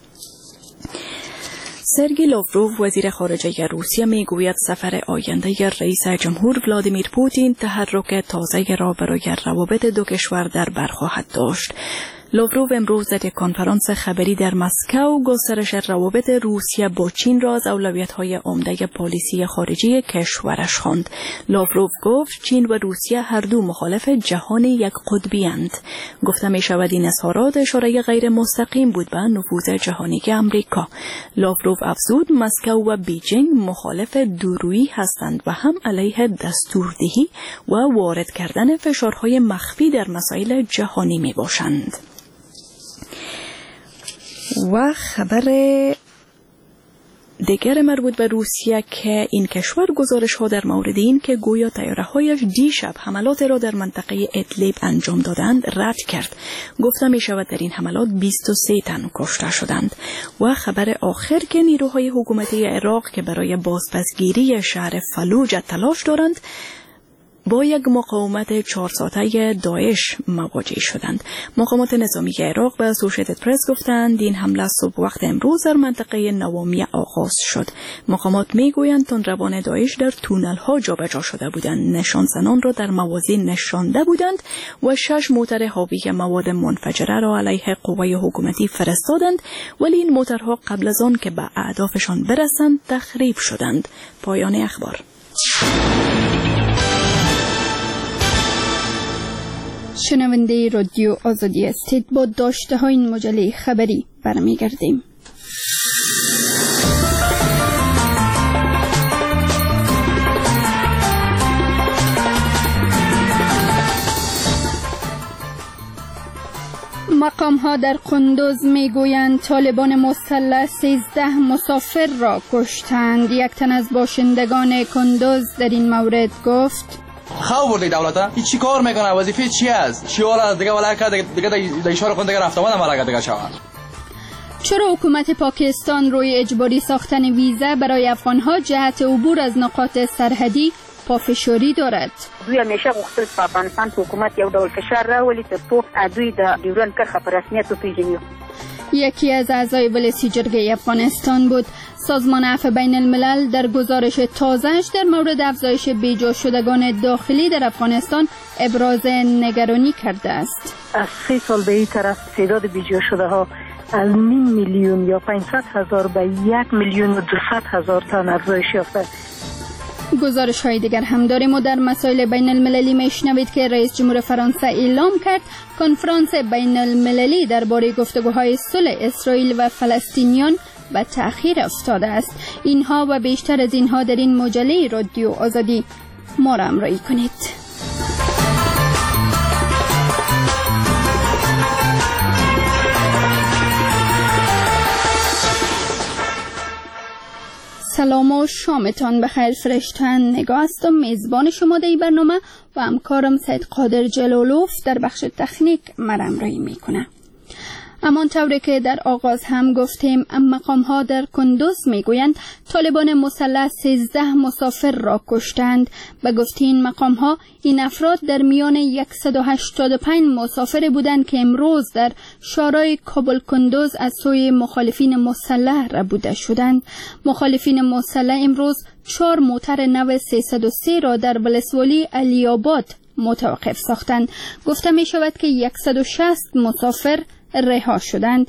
سرگئی لاوروف وزیر خارجه روسیه میگوید سفر آینده رئیس جمهور ولادیمیر پوتین تحرک تازه را برای روابط دو کشور در بر خواهد داشت. لاوروف امروز در یک کنفرانس خبری در مسکو گسترش روابط روسیه با چین را از اولویت‌های عمده پالیسی خارجی کشورش خواند. لاوروف گفت چین و روسیه هر دو مخالف جهان یک قطبی اند. گفته می شود این اظهارات اشاره غیر مستقیم بود به نفوذ جهانی امریکا. لاوروف افزود مسکو و بیجینگ مخالف دورویی هستند و هم علیه دستوردهی و وارد کردن فشارهای مخفی در مسائل جهانی می باشند. و خبر دیگر مربوط به روسیه که این کشور گزارش ها در مورد این که گویا طیاره‌هایش دیشب حملات را در منطقه ادلیب انجام دادند رد کرد. گفته می شود در این حملات 23 تن کشته شدند. و خبر آخر که نیروهای حکومتی عراق که برای بازپسگیری شهر فلوجه تلاش دارند با یک مقاومت 4 ساعته داعش مواجه شدند. مقامات نظامی عراق به اسوشیتد پرس گفتند این حمله صبح وقت امروز در منطقه نوامیه آغاز شد. مقامات میگویند تندروان داعش در تونل ها جابجا شده بودند. نشانزنان را در موازی نشانده بودند و 6 موتر حاوی مواد منفجره را علیه قوای حکومتی فرستادند، ولی این موترها قبل از آن که به اهدافشان برسند تخریب شدند. پایان اخبار.
شنونده رادیو آزادی هستید. با داشته های این مجله خبری برمیگردیم. مقام ها در قندوز میگویند طالبان مسلح 13 مسافر را کشتند. یک تن از باشندگان قندوز در این مورد گفت
خواه بردی دولتا این چی کار میکنه؟ وظیفه چی است؟ چی والا دیگه ولا دیگه در اشاره کن دیگه رفته بودم ولا دیگه شوند.
چرا حکومت پاکستان روی اجباری ساختن ویزا برای افغانها جهت عبور از نقاط سرحدی پافشاری دارد؟
دوی همیشه غوښتل په افغانستان په حکومت یو ډول فشار راولي ترڅو دوی د ډیورند کرښه په رسمیت وپیژني.
یکی از اعضای ولسی جرگه افغانستان بود. سازمان عفو بین الملل در گزارش تازه‌اش در مورد افزایش بیجا شدگان داخلی در افغانستان ابراز نگرانی کرده است.
از 3 سال به این طرف تعداد بیجا شده ها از 0.5 میلیون یا 500,000 به 1,200,000 تن افزایش یافته.
گزارش های دیگر هم داریم و در مسائل بین المللی میشنوید که رئیس جمهور فرانسه اعلام کرد کنفرانس بین المللی درباره گفتگوهای صلح اسرائیل و فلسطینیان به تأخیر افتاده است. اینها و بیشتر از اینها در این مجله رادیو آزادی. ما را همراهی کنید. سلام و شامتان بخیر. فرشتن نگاه هستم، میزبان شما در این برنامه و همکارم سید قادر جلالوف در بخش تکنیک مرا همراهی میکنه. همانطوری که در آغاز هم گفتیم، مقام‌ها در کندوز میگویند طالبان مسلح 13 مسافر را کشتند. به گفته این مقام‌ها، این افراد در میان 185 مسافر بودند که امروز در شارع کابل کندوز از سوی مخالفین مسلح ربوده شدند. مخالفین مسلح امروز 4 موتر نو 303 را در ولسوالی علی آباد متوقف ساختند. گفته می شود که 160 مسافر رها شدند.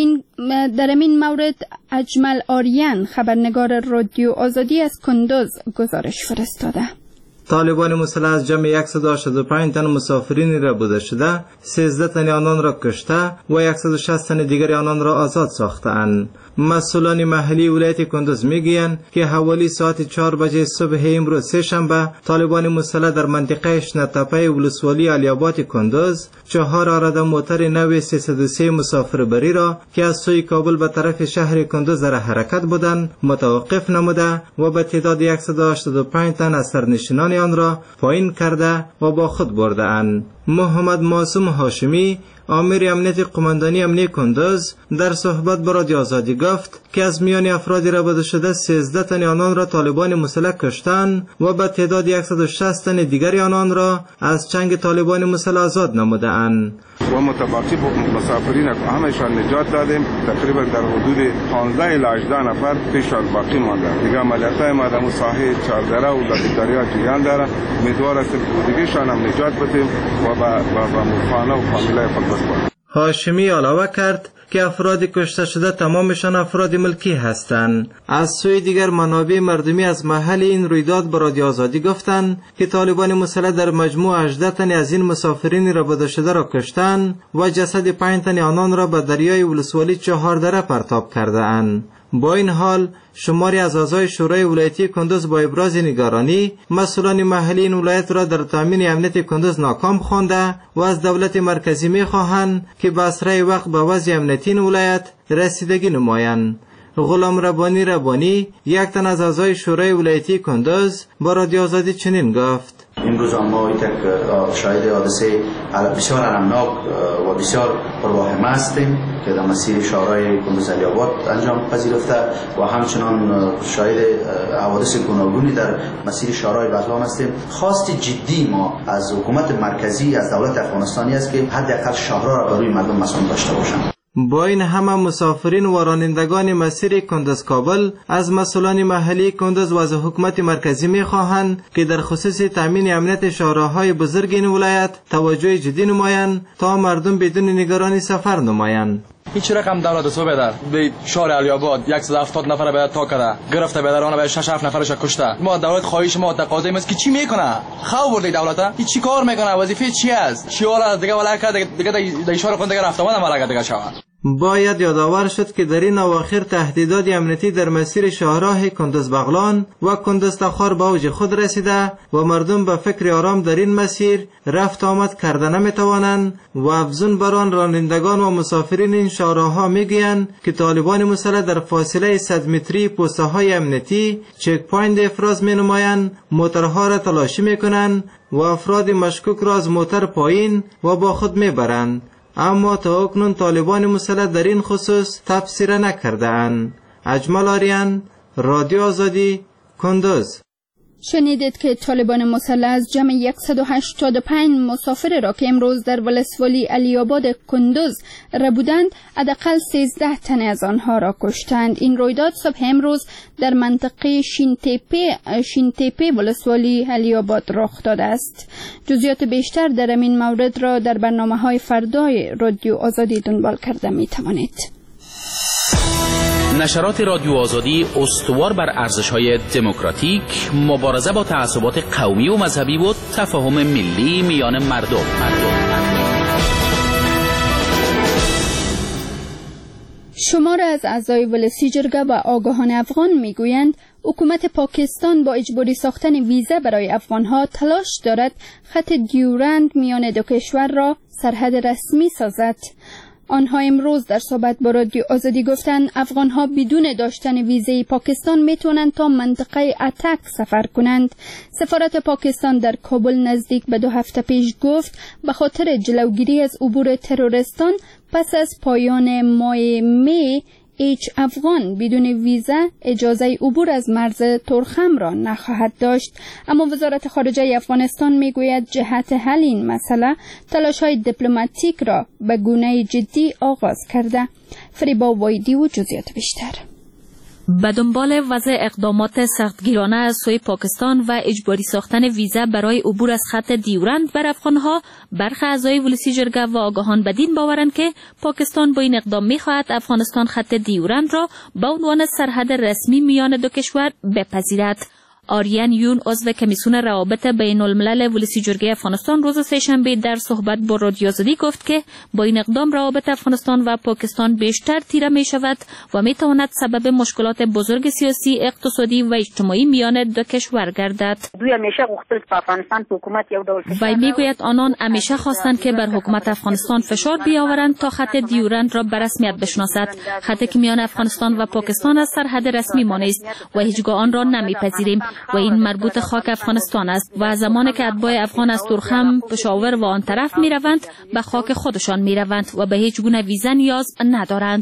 در این مورد اجمل آریان، خبرنگار رادیو آزادی از کندوز، گزارش فرستاده.
طالبان مسلح از جمع 185 تن مسافرین ربوده شده، 13 تن آنان را کشته و 160 تن دیگر آنان را آزاد ساختند. مسئولان محلی ولایت کندوز میگویند که حوالی ساعت 4 بجه صبح امروز سه شنبه طالبان مسلح در منطقه شنتپه ولسوالی علی آباد کندوز 4 عرضه موتر نو 303 مسافر بری را که از سوی کابل به طرف شهر کندوز در حرکت بودند متوقف نموده و به تعداد 185 تن از سرنشینان آن را پایین کرده و با خود برده اند. محمد معصوم هاشمی، آمر امنیت قماندانی امنیت کندوز، در صحبت با رادیو آزادی گفت که از میان افرادی ربوده شده 13 تن آنان را طالبان مسلح کشتند و به تعداد 160 تن دیگر آنان را از چنگ طالبان مسلح آزاد نموده اند.
و متبقی مسافرین همشان نجات دادیم. تقریبا در حدود 15 الی 18 نفر پیشال باقی مانده. دیگه عملیاتای ما در ساحل چاردره و در دریا جریان داره. امیدوار هستیم دیگه شان هم نجات بدیم و با خانه و فامیلای خود بسپاریم.
هاشمی علاوه کرد که افراد کشته شده تمامشان افراد ملکی هستند. از سوی دیگر منابع مردمی از محل این رویداد به رادیو آزادی گفتند که طالبان مسلح در مجموع 18 تن از این مسافرین ربوده شده را کشتند و جسد 5 تن آنان را به دریای ولسوالی چهاردره پرتاب کرده اند. با این حال شماری از اعضای شورای ولایتی کندوز با ابراز نگرانی مسئولان محلی این ولایت را در تامین امنیت کندوز ناکام خوانده و از دولت مرکزی می‌خواهند که به اسرع وقت به وضع امنیتی این ولایت رسیدگی نمایند. غلام ربانی یک تن از اعضای شورای ولایتی کندوز با رادیو آزادی چنین گفت:
امروز ما شاهد حادثه بسیار المناک و بسیار پرواهمه هستیم که در مسیر شورای کندوز علی آباد انجام پذیرفته و همچنان شاهد حوادث گوناگونی در مسیر شورای بغلان هستیم. خواست جدی ما از حکومت مرکزی، از دولت افغانستانی است که حداقل شهرها را بر روی مردم مسئول داشته باشند.
با این همه مسافرین و رانندگان مسیر کندوز کابل از مسئولان محلی کندوز و از حکومت مرکزی می‌خواهند که در خصوص تامین امنیت شهرهای بزرگ این ولایت توجه جدی نمایند تا مردم بدون نگرانی سفر نمایند.
هیچ رقم دولت سو بدر به شهر علی آباد 170 نفر به تا کرده گرفته به درانه به 6 7 نفرش کشته. ما دولت خواهش ما تقاضای ما است که چی میکنه؟ خو برده دولت چی کار میکنه؟ وظیفه چی است؟ چی ولا دیگه ولا دیگه در شهر کند دیگه رفته ما دیگه شود.
باید یادآور شد که در این اواخر تهدیدات امنیتی در مسیر شاهراه کندوز بغلان و کندوز تخار به اوج خود رسیده و مردم به فکر آرام در این مسیر رفت آمد کرده نمیتوانند و افزون بر آن رانندگان و مسافرین این شاهراه‌ها میگویند که طالبان مسلح در فاصله 100 متری پست‌های امنیتی چک پوینت افراز مینمایند، موترها را تلاشی میکنند و افراد مشکوک را از موتر پایین و با خود میبرند. اما تا اکنون طالبان مسلح در این خصوص تبصره نکرده اند. اجمل آریان، رادیو آزادی، کندوز.
شنیدید که طالبان مسلح از جمع 185 مسافر را که امروز در ولسوالی علی آباد کندوز ربودند حداقل 13 تن از آنها را کشتند. این رویداد صبح امروز در منطقه شینتپه ولسوالی علی آباد رخ داده است. جزئیات بیشتر در این مورد را در برنامه‌های فردای رادیو آزادی دنبال کرده می توانید.
نشرات رادیو آزادی استوار بر ارزش‌های دموکراتیک، مبارزه با تعصبات قومی و مذهبی و تفاهم ملی میان مردم.
شمار از اعضای ولسی جرگه و آگاهان افغان میگویند حکومت پاکستان با اجباری ساختن ویزا برای افغانها تلاش دارد خط دیورند میان دو کشور را سرحد رسمی سازد. آنها امروز در صحبت با رادیو آزادی گفتند افغانها بدون داشتن ویزای پاکستان میتونند تا منطقه اتک سفر کنند. سفارت پاکستان در کابل نزدیک به 2 هفته پیش گفت به خاطر جلوگیری از عبور تروریستان پس از پایان ماه می هیچ افغان بدون ویزا اجازه عبور از مرز تورخم را نخواهد داشت. اما وزارت خارجه افغانستان میگوید جهت حل این مسئله تلاش‌های دیپلماتیک را به گونه جدی آغاز کرده. فریبا وایدی و جزئیات بیشتر.
به دنبال وضع اقدامات سختگیرانه از سوی پاکستان و اجباری ساختن ویزا برای عبور از خط دیورند بر افغانها، برخی اعضای ولسی جرگه و آگاهان بدین باورند که پاکستان با این اقدام می‌خواهد افغانستان خط دیورند را به عنوان سرحد رسمی میان دو کشور بپذیرد. آریان یون عضو کمیسیون روابط بین الملل ولسی جرگه افغانستان روز سه‌شنبه در صحبت با رادیو آزادی گفت که با این اقدام روابط افغانستان و پاکستان بیشتر تیره می شود و می تواند سبب مشکلات بزرگ سیاسی، اقتصادی و اجتماعی میان دو کشور گردد. وی میگوید آنان همیشه خواستند که بر حکومت افغانستان فشار بیاورند تا خط دیورند را به رسمیت بشناسد. خطی که میان افغانستان و پاکستان از سرحد رسمی ما نیست و هیچگاه آن را نمیپذیریم و این مربوط خاک افغانستان است و زمانی که اتباع افغان از تورخم، پشاور و آن طرف می روند به خاک خودشان می روند و به هیچ گونه ویزا نیاز ندارند.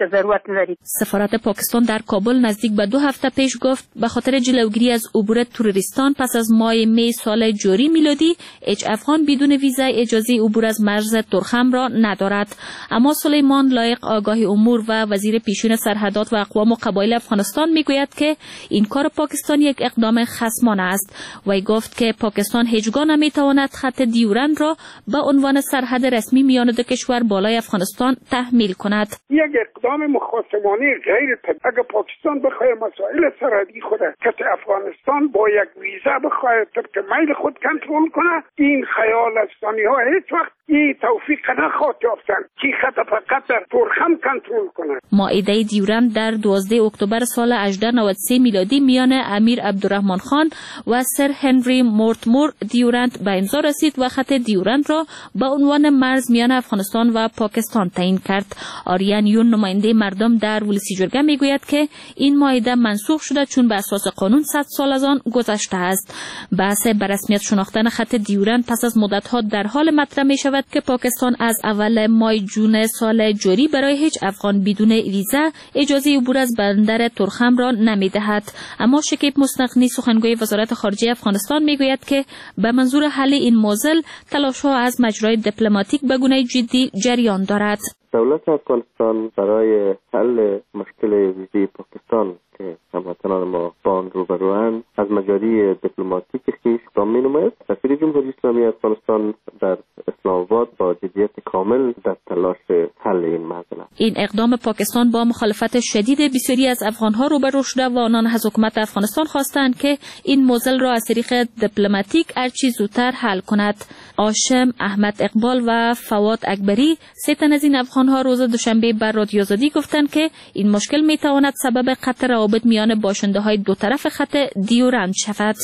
سفارت پاکستان در کابل نزدیک به 2 هفته پیش گفت به خاطر جلوگیری از عبور تروریستان پس از ماه می سال جاری میلادی هیچ افغان بدون ویزا اجازه عبور از مرز تورخم را ندارد. اما سلیمان لایق آگاهی امور و وزیر پیشین سرحدات و اقوام و قبایل افغانستان میگوید که این کار پاکستان یک اقدام خصمانه است. وی گفت که پاکستان هیچگاه نمیتواند خط دیورند را به عنوان سرحد رسمی میان دو کشور بالای افغانستان تحمیل کند.
یک اقدام مخاصمانه غیر طبیعی. اگر پاکستان بخواهد مسائل سرحدی خود که افغانستان با یک ویزا بخواهد طبق میل خود کنترل کنه، این خیال است. ها هیچ وقت این توفیق نخواهد یافتند که خط فقط در تورخم کنترل کنه.
مائده دیورند در 12 اکتبر سال 1893 میلادی میان امیر عبدالرحمن خان و سر هنری مورتمور دیورند به امضا رسید و خط دیورند را به عنوان مرز میان افغانستان و پاکستان تعیین کرد. آریان یون نماینده مردم در ولسی جرگه میگوید که این مائده منسوخ شده چون به اساس قانون 100 سال از آن گذشته است. بحث به رسمیت شناختن خط دیورند پس از مدت‌ها در حال مطرح می شود که پاکستان از اول ماه جون سال جاری برای هیچ افغان بدون ویزا اجازه عبور از بندر تورخم را نمی‌دهد. اما شکیب مستغنی سخنگوی وزارت خارجه افغانستان میگوید که به منظور حل این معضل تلاش‌ها از مجرای دیپلماتیک به گونه جدی جریان دارد.
دولت افغانستان برای حل مشکل ویزی پاکستان که هموطنان ما با آن روبروند از مجاری دیپلماتیک خویش اقدام می‌نماید. سفیر جمهوری اسلامی افغانستان در اسلام آباد با جدیت کامل در تلاش حل این مسئله.
این اقدام پاکستان با مخالفت شدید بسیاری از افغان‌ها روبرو شده و آنان از حکومت افغانستان خواستند که این معضل را از طریق دیپلماتیک هرچه زودتر حل کند. هاشم احمد اقبال و فواد اکبری، 3 تن از این افغان‌ها روز دوشنبه بر رادیو آزادی گفتند که این مشکل می‌تواند سبب قطع روابط میان باشنده‌های دو طرف خط دیورند شود.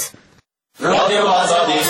رادیو آزادی.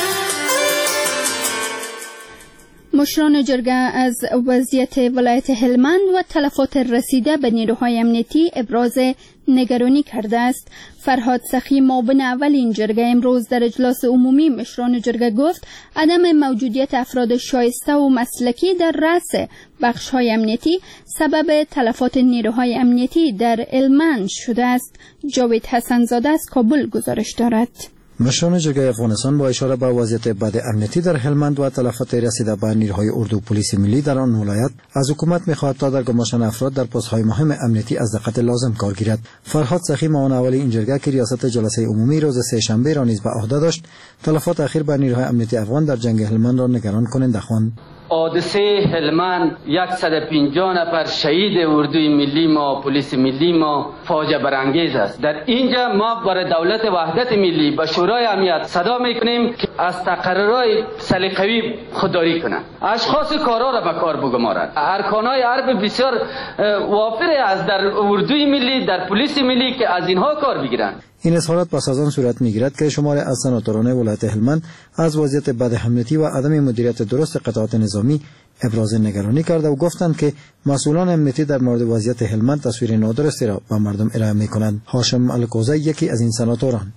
مشران جرگه از وضعیت ولایت هلمند و تلفات رسیده به نیروهای امنیتی ابراز نگرانی کرده است. فرهاد سخی معاون اول این جرگه امروز در اجلاس عمومی مشران جرگه گفت عدم موجودیت افراد شایسته و مسلکی در رأس بخش‌های امنیتی سبب تلفات نیروهای امنیتی در هلمند شده است. جاوید حسن‌زاده از کابل گزارش دارد.
مشران جرگه افغانستان با اشاره به وضعیت بد امنیتی در هلمند و تلفات رسیده به نیروهای اردو و پلیس ملی در آن ولایت از حکومت می‌خواهد تا در گماشتن افراد در پست‌های مهم امنیتی از دقت لازم کار گیرد. فرهاد سخی معاون اول این جرگه که ریاست جلسه عمومی روز سه‌شنبه را نیز به عهده داشت، تلفات اخیر به نیروهای امنیتی افغان در جنگ هلمند را نگران کننده خواند.
حادثه هلمند 150 نفر شهید اردوی ملی ما، پلیس ملی ما فاجعه برانگیز است. در اینجا ما برای دولت وحدت ملی به شورای امنیت صدا میکنیم که از تقررهای سلیقه‌ای خودداری کنند، اشخاص کارا را به کار بگمارند، ارکانهای حرب بسیار وافر است در اردوی ملی، در پلیس ملی که از اینها کار بگیرند.
این اظهارات پس از آن صورت میگیرد که شماری از سناتوران ولایت هلمند از وضعیت بد امنیتی و عدم مدیریت درست قطعات نظامی ابراز نگرانی کرده و گفتند که مسئولان امنیتی در مورد وضعیت هلمند تصویر نادرستی را به مردم ارائه میکنند. هاشم الکوزی یکی از این سناتوران: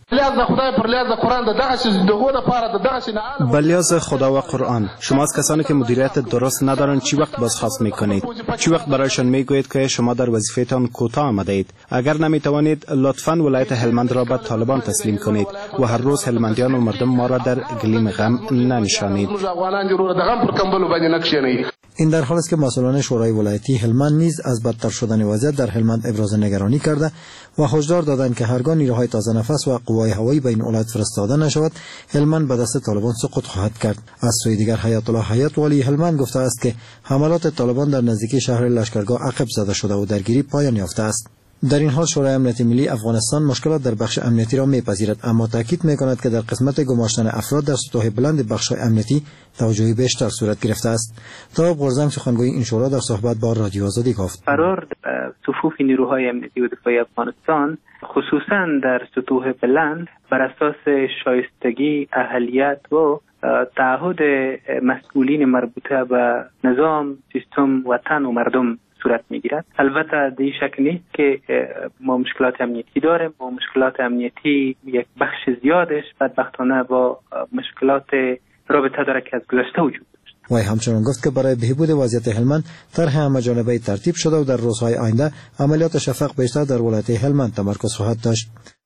به لحاظ خدا و قرآن، شما از کسانی که مدیریت درست ندارند چی وقت بازخواست میکنید؟ چی وقت برایشان میگویید که شما در وظیفه‌تان کوتاه آمده اید؟ اگر نمیتوانید لطفاً ولایت هلمند را به طالبان تسلیم کنید و هر روز هلمندیان و مردم ما را در گلیم غم ننشانید.
این در حالی است که مسئولان شورای ولایتی هلمند نیز از بدتر شدن وضعیت در هلمند ابراز نگرانی کرده و هشدار دادند که هرگاه نیروهای تازه نفس و قوای هوایی به این ولایت فرستاده نشود، هلمند به دست طالبان سقوط خواهد کرد. از سوی دیگر حیات الله حیات والی هلمند گفته است که حملات طالبان در نزدیکی شهر لشکرگاه عقب زده شده و درگیری پایان یافته است. در این حال شورای امنیت ملی افغانستان مشکلات در بخش امنیتی را میپذیرد، اما تاکید میکند که در قسمت گماشتن افراد در سطوح بلند بخش‌های امنیتی توجه بیشتر صورت گرفته است. تا قرزم سخنگوی این شورا در صحبت با رادیو آزادی گفت:
قرار صفوف نیروهای امنیتی و دفاعی افغانستان خصوصا در سطوح بلند بر اساس شایستگی، اهلیت و تعهد مسئولین مربوطه به نظام، سیستم، وطن و مردم صورت میگیرد. البته در این شکل نیست که ما مشکلات امنیتی داریم. ما مشکلات امنیتی یک بخش زیادش بدبختانه با مشکلات رابطه داره که از گذشته وجود داشت.
وی همچنان گفت که برای بهبود وضعیت هلمند طرح همه‌جانبه ترتیب شده و در روزهای آینده عملیات شفق بیشتر در ولایت هلمند تمرکز خواهد داشت.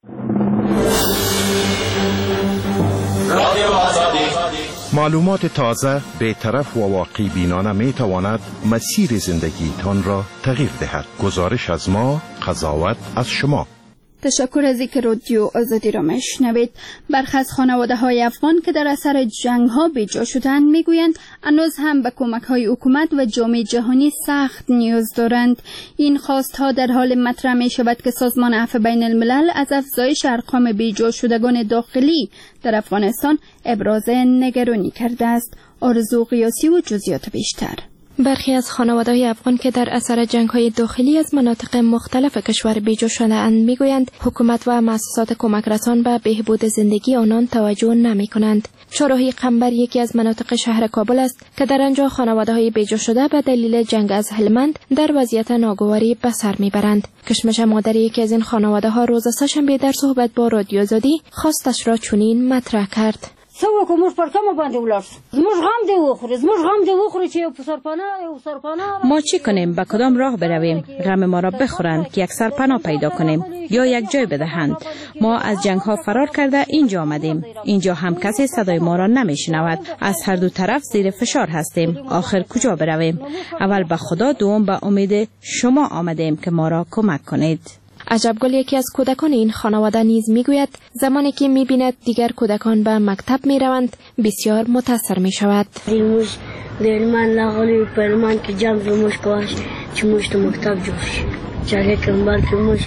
معلومات تازه، بی‌طرف و واقعی بینانه می تواند مسیر زندگی تان را تغییر دهد. گزارش از ما، قضاوت از شما.
تشکر از اینکه رادیو آزادی را میشنوید. برخی از خانواده‌های افغان که در اثر جنگ‌ها بی‌جا شدند میگویند هنوز هم به کمک‌های حکومت و جامعه جهانی سخت نیاز دارند. این خواست‌ها در حال مطرح می‌شود که سازمان عفو بین الملل از افزایش ارقام بی‌جا شدگان داخلی در افغانستان ابراز نگرانی کرده است. آرزو قیاسی و جزئیات بیشتر.
برخی از خانواده‌های افغان که در اثر جنگ‌های داخلی از مناطق مختلف کشور بیجا شده‌اند می‌گویند حکومت و مؤسسات کمک رسان به بهبود زندگی آنان توجه نمی‌کنند. چهارراهی قنبر یکی از مناطق شهر کابل است که در آنجا خانواده‌های بیجا شده به دلیل جنگ از هلمند در وضعیت ناگواری به سر می‌برند. کشمش مادر یکی از این خانواده‌ها روز سه‌شنبه در صحبت با رادیو آزادی خواستش را چنین مطرح کرد:
ما چی کنیم؟ به کدام راه برویم؟ غم ما را بخورند که یک سرپناه پیدا کنیم یا یک جای بدهند. ما از جنگ ها فرار کرده اینجا آمدیم. اینجا هم کسی صدای ما را نمیشنود. از هر دو طرف زیر فشار هستیم. آخر کجا برویم؟ اول به خدا، دوم به امید شما آمدیم که ما را کمک کنید.
عجب گل یکی از کودکان این خانواده نیز میگوید زمانی که میبیند دیگر کودکان به مکتب میروند بسیار متاثر میشود.
ریموش درمان لاغلی پرمان که جام ریموش کواش چه مشت مکتب جوش جاله کمبال ریموش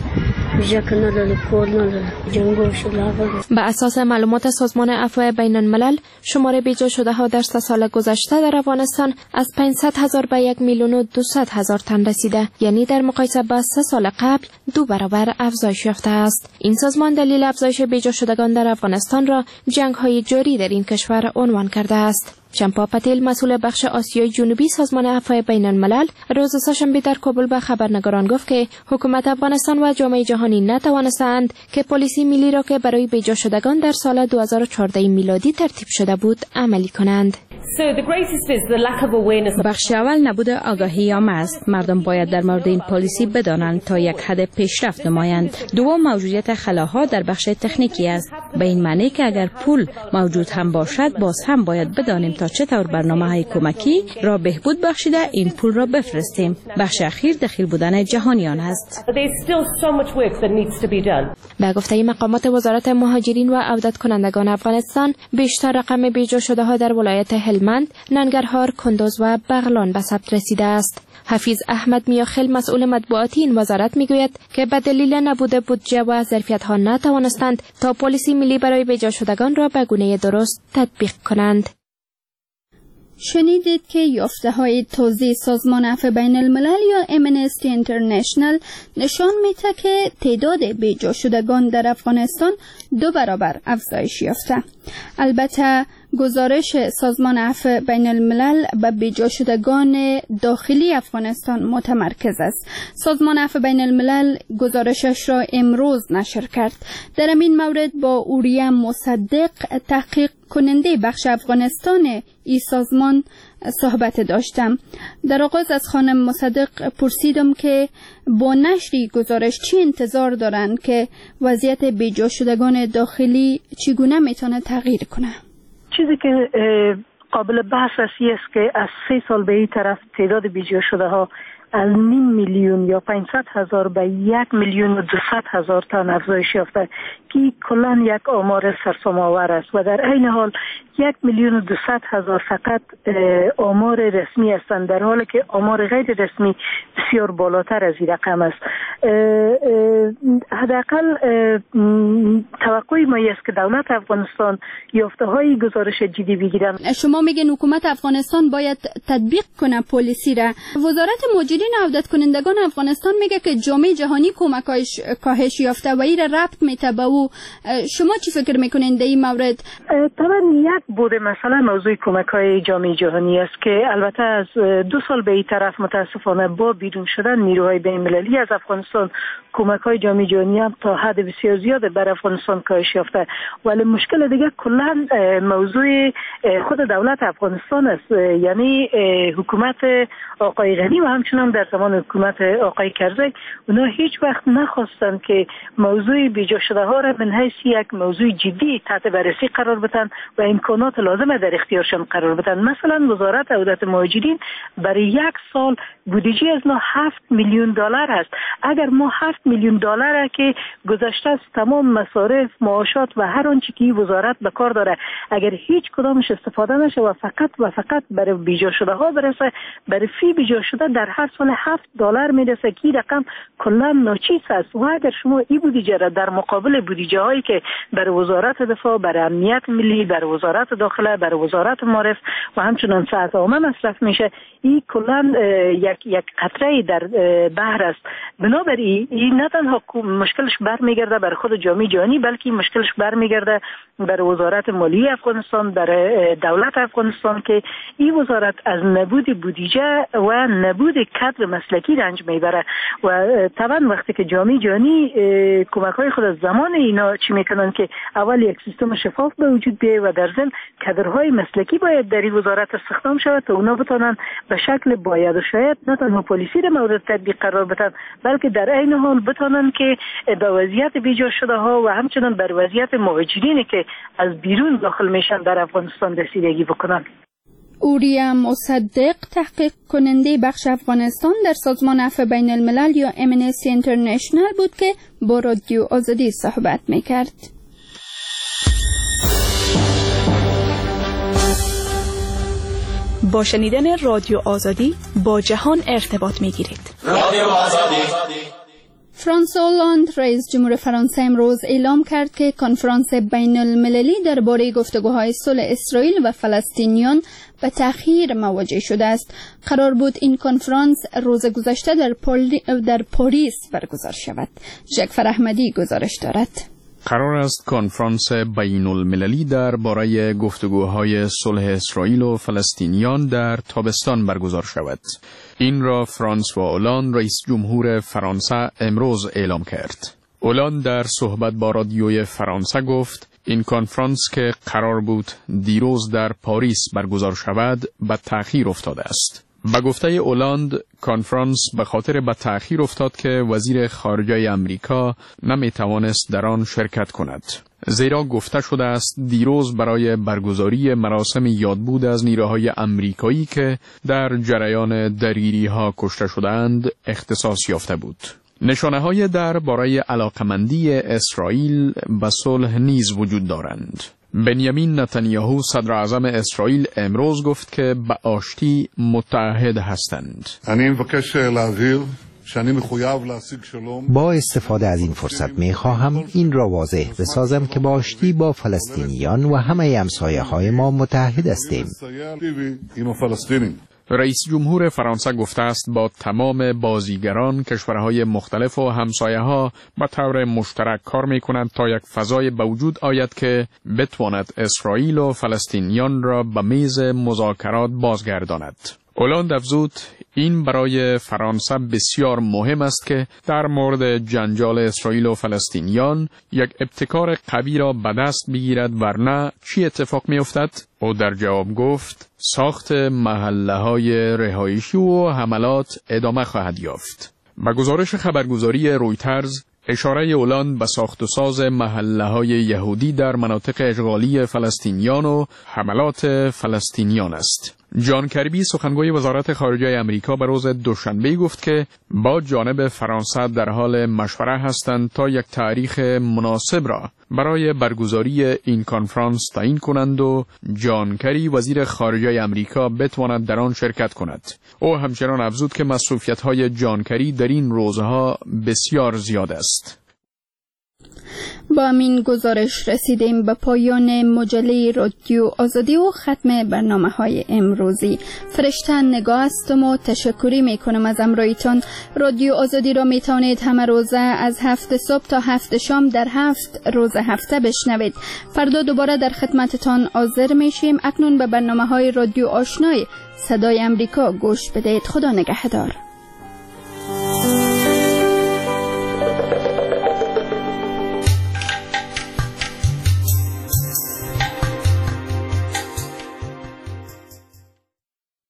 به اساس معلومات سازمان عفو بین الملل شمار بیجا شده ها در 3 سال گذشته در افغانستان از 500,000 به 1,200,000 تن رسیده، یعنی در مقایسه با 3 سال قبل 2 برابر افزایش یافته است. این سازمان دلیل افزایش بیجا شدگان در افغانستان را جنگ های جاری در این کشور عنوان کرده است. چمپا پتیل مسئول بخش آسیای جنوبی سازمان عفو بین الملل روز سه‌شنبه در کابل به خبرنگاران گفت که حکومت افغانستان و جامعه جهانی نتوانستند که پلیسی ملی را که برای بیجا شدگان در سال 2014 میلادی ترتیب شده بود عملی کنند.
بخش اول نبود آگاهی عامه است. مردم باید در مورد این پالیسی بدانند تا یک حد پیشرفت نمایند. دوم موجودیت خلاها در بخش تکنیکی است، به این معنی که اگر پول موجود هم باشد باز هم باید بدانیم تا چطور برنامه‌های کمکی را بهبود بخشیده این پول را بفرستیم. بخش اخیر دخیل بودن جهانیان است.
به گفته مقامات وزارت مهاجرین و عودت کنندگان افغانستان بیشتر رقم بیجا شده ها در ولایت هلمند، ننگرهار، کندوز و بغلان به ثبت رسیده است. حفیظ احمد میاخیل مسئول مطبوعاتی این وزارت میگوید که به دلیل نبود بودجه و ظرفیت‌ها نتوانستند تا پلیسی ملی برای بیجا شدگان را به گونه درست تطبیق کنند.
شنیدید که یافته‌های تازه سازمان عفو بین الملل یا امنستی اینترنشنل نشان می‌دهد که تعداد بیجا شدگان در افغانستان 2 برابر افزایش یافته. البته گزارش سازمان عفو بین الملل به بیجا شدگان داخلی افغانستان متمرکز است. سازمان عفو بین الملل گزارشش را امروز نشر کرد. در این مورد با اوریا مصدق تحقیق کننده بخش افغانستان این سازمان صحبت داشتم. در آغاز از خانم مصدق پرسیدم که با نشر گزارش چی انتظار دارند که وضعیت بیجا شدگان داخلی چگونه میتونه تغییر کنه.
چیزی که قابل بحث است که از 3 سال به این طرف تعداد بیجا شده ها از 0.5 میلیون یا 500,000 به 1,200,000 تن افزایش یافته که کلا یک آمار سرسام‌آور است و در عین حال 1,200,000 فقط آمار رسمی هستند، در حالی که آمار غیر رسمی بسیار بالاتر از این رقم است. حداقل توقعی ما است که دولت افغانستان یافته‌های گزارش جدی بگیرن.
شما میگین حکومت افغانستان باید تطبیق کنه پلیسی را. وزارت مهاجرین و عودت کنندگان افغانستان میگه که جامعه جهانی کمک‌هایش کاهش یافته و این را ربط میته به او. شما چی فکر میکنین در این مورد؟
طبعا یک بود مسئله موضوع کمک‌های جامعه جهانی است که البته از 2 سال به این طرف متاسفانه با بیرون شدن نیروهای بین‌المللی از افغانستان کمک‌های جامعه جهانی هم تا حد بسیار زیاد بر افغانستان کاهش یافته، ولی مشکل دیگه کلا موضوع خود دولت افغانستان است. یعنی حکومت آقای غنی و همچنان در زمان حکومت آقای کرزی اونا هیچ وقت نخواستند که موضوع بیجا شده ها را من حیث یک موضوع جدی تحت بررسی قرار بدن و امکانات لازمه در اختیارشان قرار بدن. مثلا وزارت عودت مهاجرین برای 1 سال بودجه از ما 7 میلیون دلار است. اگر ما 7 میلیون دلار که گذشته از تمام مصارف، معاشات و هر آنچه که وزارت به کار داره اگر هیچ کدامش استفاده نشه و فقط برای بیجا شده ها برسه، برای فی بیجا شده در هر سال 7 دلار میرسه که رقم کلا ناچیز است. و اگر شما این بودجه را در مقابل بودجه هایی که برای وزارت دفاع، برای امنیت ملی، برای وزارت داخله، برای وزارت معارف و همچنان صحت عامه مصرف میشه، این کلا یک قطره در بحر است. بنابراین این نه تنها مشکلش برمیگرده بر خود جامعه جهانی، بلکه مشکلش برمیگرده برای وزارت مالی افغانستان، برای دولت افغانستان که این وزارت از نبود بودجه و نبود کادر مسلکی رنج میبره. و طبعا وقتی که جامعه جهانی کمک‌های خود از زمان اینا چی میکنن که اول یک سیستم شفاف به وجود بیاید و در ضمن کادرهای مسلکی باید در این وزارت استخدام شود تا اونا بتونن به شکل باید و شاید نه تنها پلیسی را مورد تطبیق قرار بدن، بلکه در عین حال بتونن که به وضعیت بیجا شده ها و همچنان بر وضعیت مهاجرینی که از بیرون داخل میشن در افغانستان رسیدگی بکنن.
اوریا مصدق تحقیق کننده بخش افغانستان در سازمان عفو بین الملل یا امنستی اینترنشنل بود که با رادیو آزادی صحبت میکرد.
با شنیدن رادیو آزادی با جهان ارتباط میگیرید.
رادیو آزادی. فرانس هولند رئیس جمهور فرانسه امروز اعلام کرد که کنفرانس بین المللی درباره گفتگوهای صلح اسرائیل و فلسطینیان به تأخیر مواجه شده است. قرار بود این کنفرانس روز گذشته در پاریس برگزار شود. جعفر احمدی گزارش دارد.
قرار است کنفرانس بین المللی درباره گفتگوهای صلح اسرائیل و فلسطینیان در تابستان برگزار شود. این را فرانسوا هولند رئیس جمهور فرانسه امروز اعلام کرد. هولند در صحبت با رادیوی فرانسه گفت این کنفرانس که قرار بود دیروز در پاریس برگزار شود به تأخیر افتاده است. به گفته هولند کنفرانس به خاطر به تأخیر افتاد که وزیر خارجه آمریکا نمیتوانست در آن شرکت کند. زیرا گفته شده است دیروز برای برگزاری مراسم یادبود از نیروهای آمریکایی که در جریان درگیری‌ها کشته شدند اختصاص یافته بود. نشانه‌های درباره علاقمندی اسرائیل به صلح نیز وجود دارند. بنیامین نتانیاهو صدر اعظم اسرائیل امروز گفت که به آشتی متعهد هستند.
با استفاده از این فرصت می خواهم این را واضح بسازم که با آشتی با فلسطینیان و همه همسایه‌های ما متحد هستیم.
رئیس جمهور فرانسه گفته است با تمام بازیگران کشورهای مختلف و همسایه‌ها به طور مشترک کار می‌کنند تا یک فضای به وجود آید که بتواند اسرائیل و فلسطینیان را به میز مذاکرات بازگرداند. اولاند افزود این برای فرانسه بسیار مهم است که در مورد جنجال اسرائیل و فلسطینیان یک ابتکار قوی را به دست بگیرد، ورنه چی اتفاق می افتد؟ او در جواب گفت ساخت محله‌های رهایشی و حملات ادامه خواهد یافت. با گزارش خبرگزاری رویترز اشاره اولاند به ساخت و ساز محله‌های یهودی در مناطق اشغالی فلسطینیان و حملات فلسطینیان است. جان کربی سخنگوی وزارت خارجه آمریکا به روز دوشنبه گفت که با جانب فرانسه در حال مشوره هستند تا یک تاریخ مناسب را برای برگزاری این کنفرانس تعیین کنند و جان کری وزیر خارجه آمریکا بتواند در آن شرکت کند. او همچنان افزود که مسئولیت‌های جان کری در این روزها بسیار زیاد است.
با همین گزارش رسیدیم به پایان مجله رادیو آزادی و ختم برنامه‌های امروزی. فرشته نگاه هستم و تشکری میکنم از همراهیتان. رادیو آزادی را میتونید همه روزه از 7 صبح تا 7 شام در 7 روز هفته بشنوید. فردا دوباره در خدمتتان حاضر میشیم. اکنون به برنامه‌های رادیو آشنای صدای امریکا گوش بدهید. خدا نگهدار.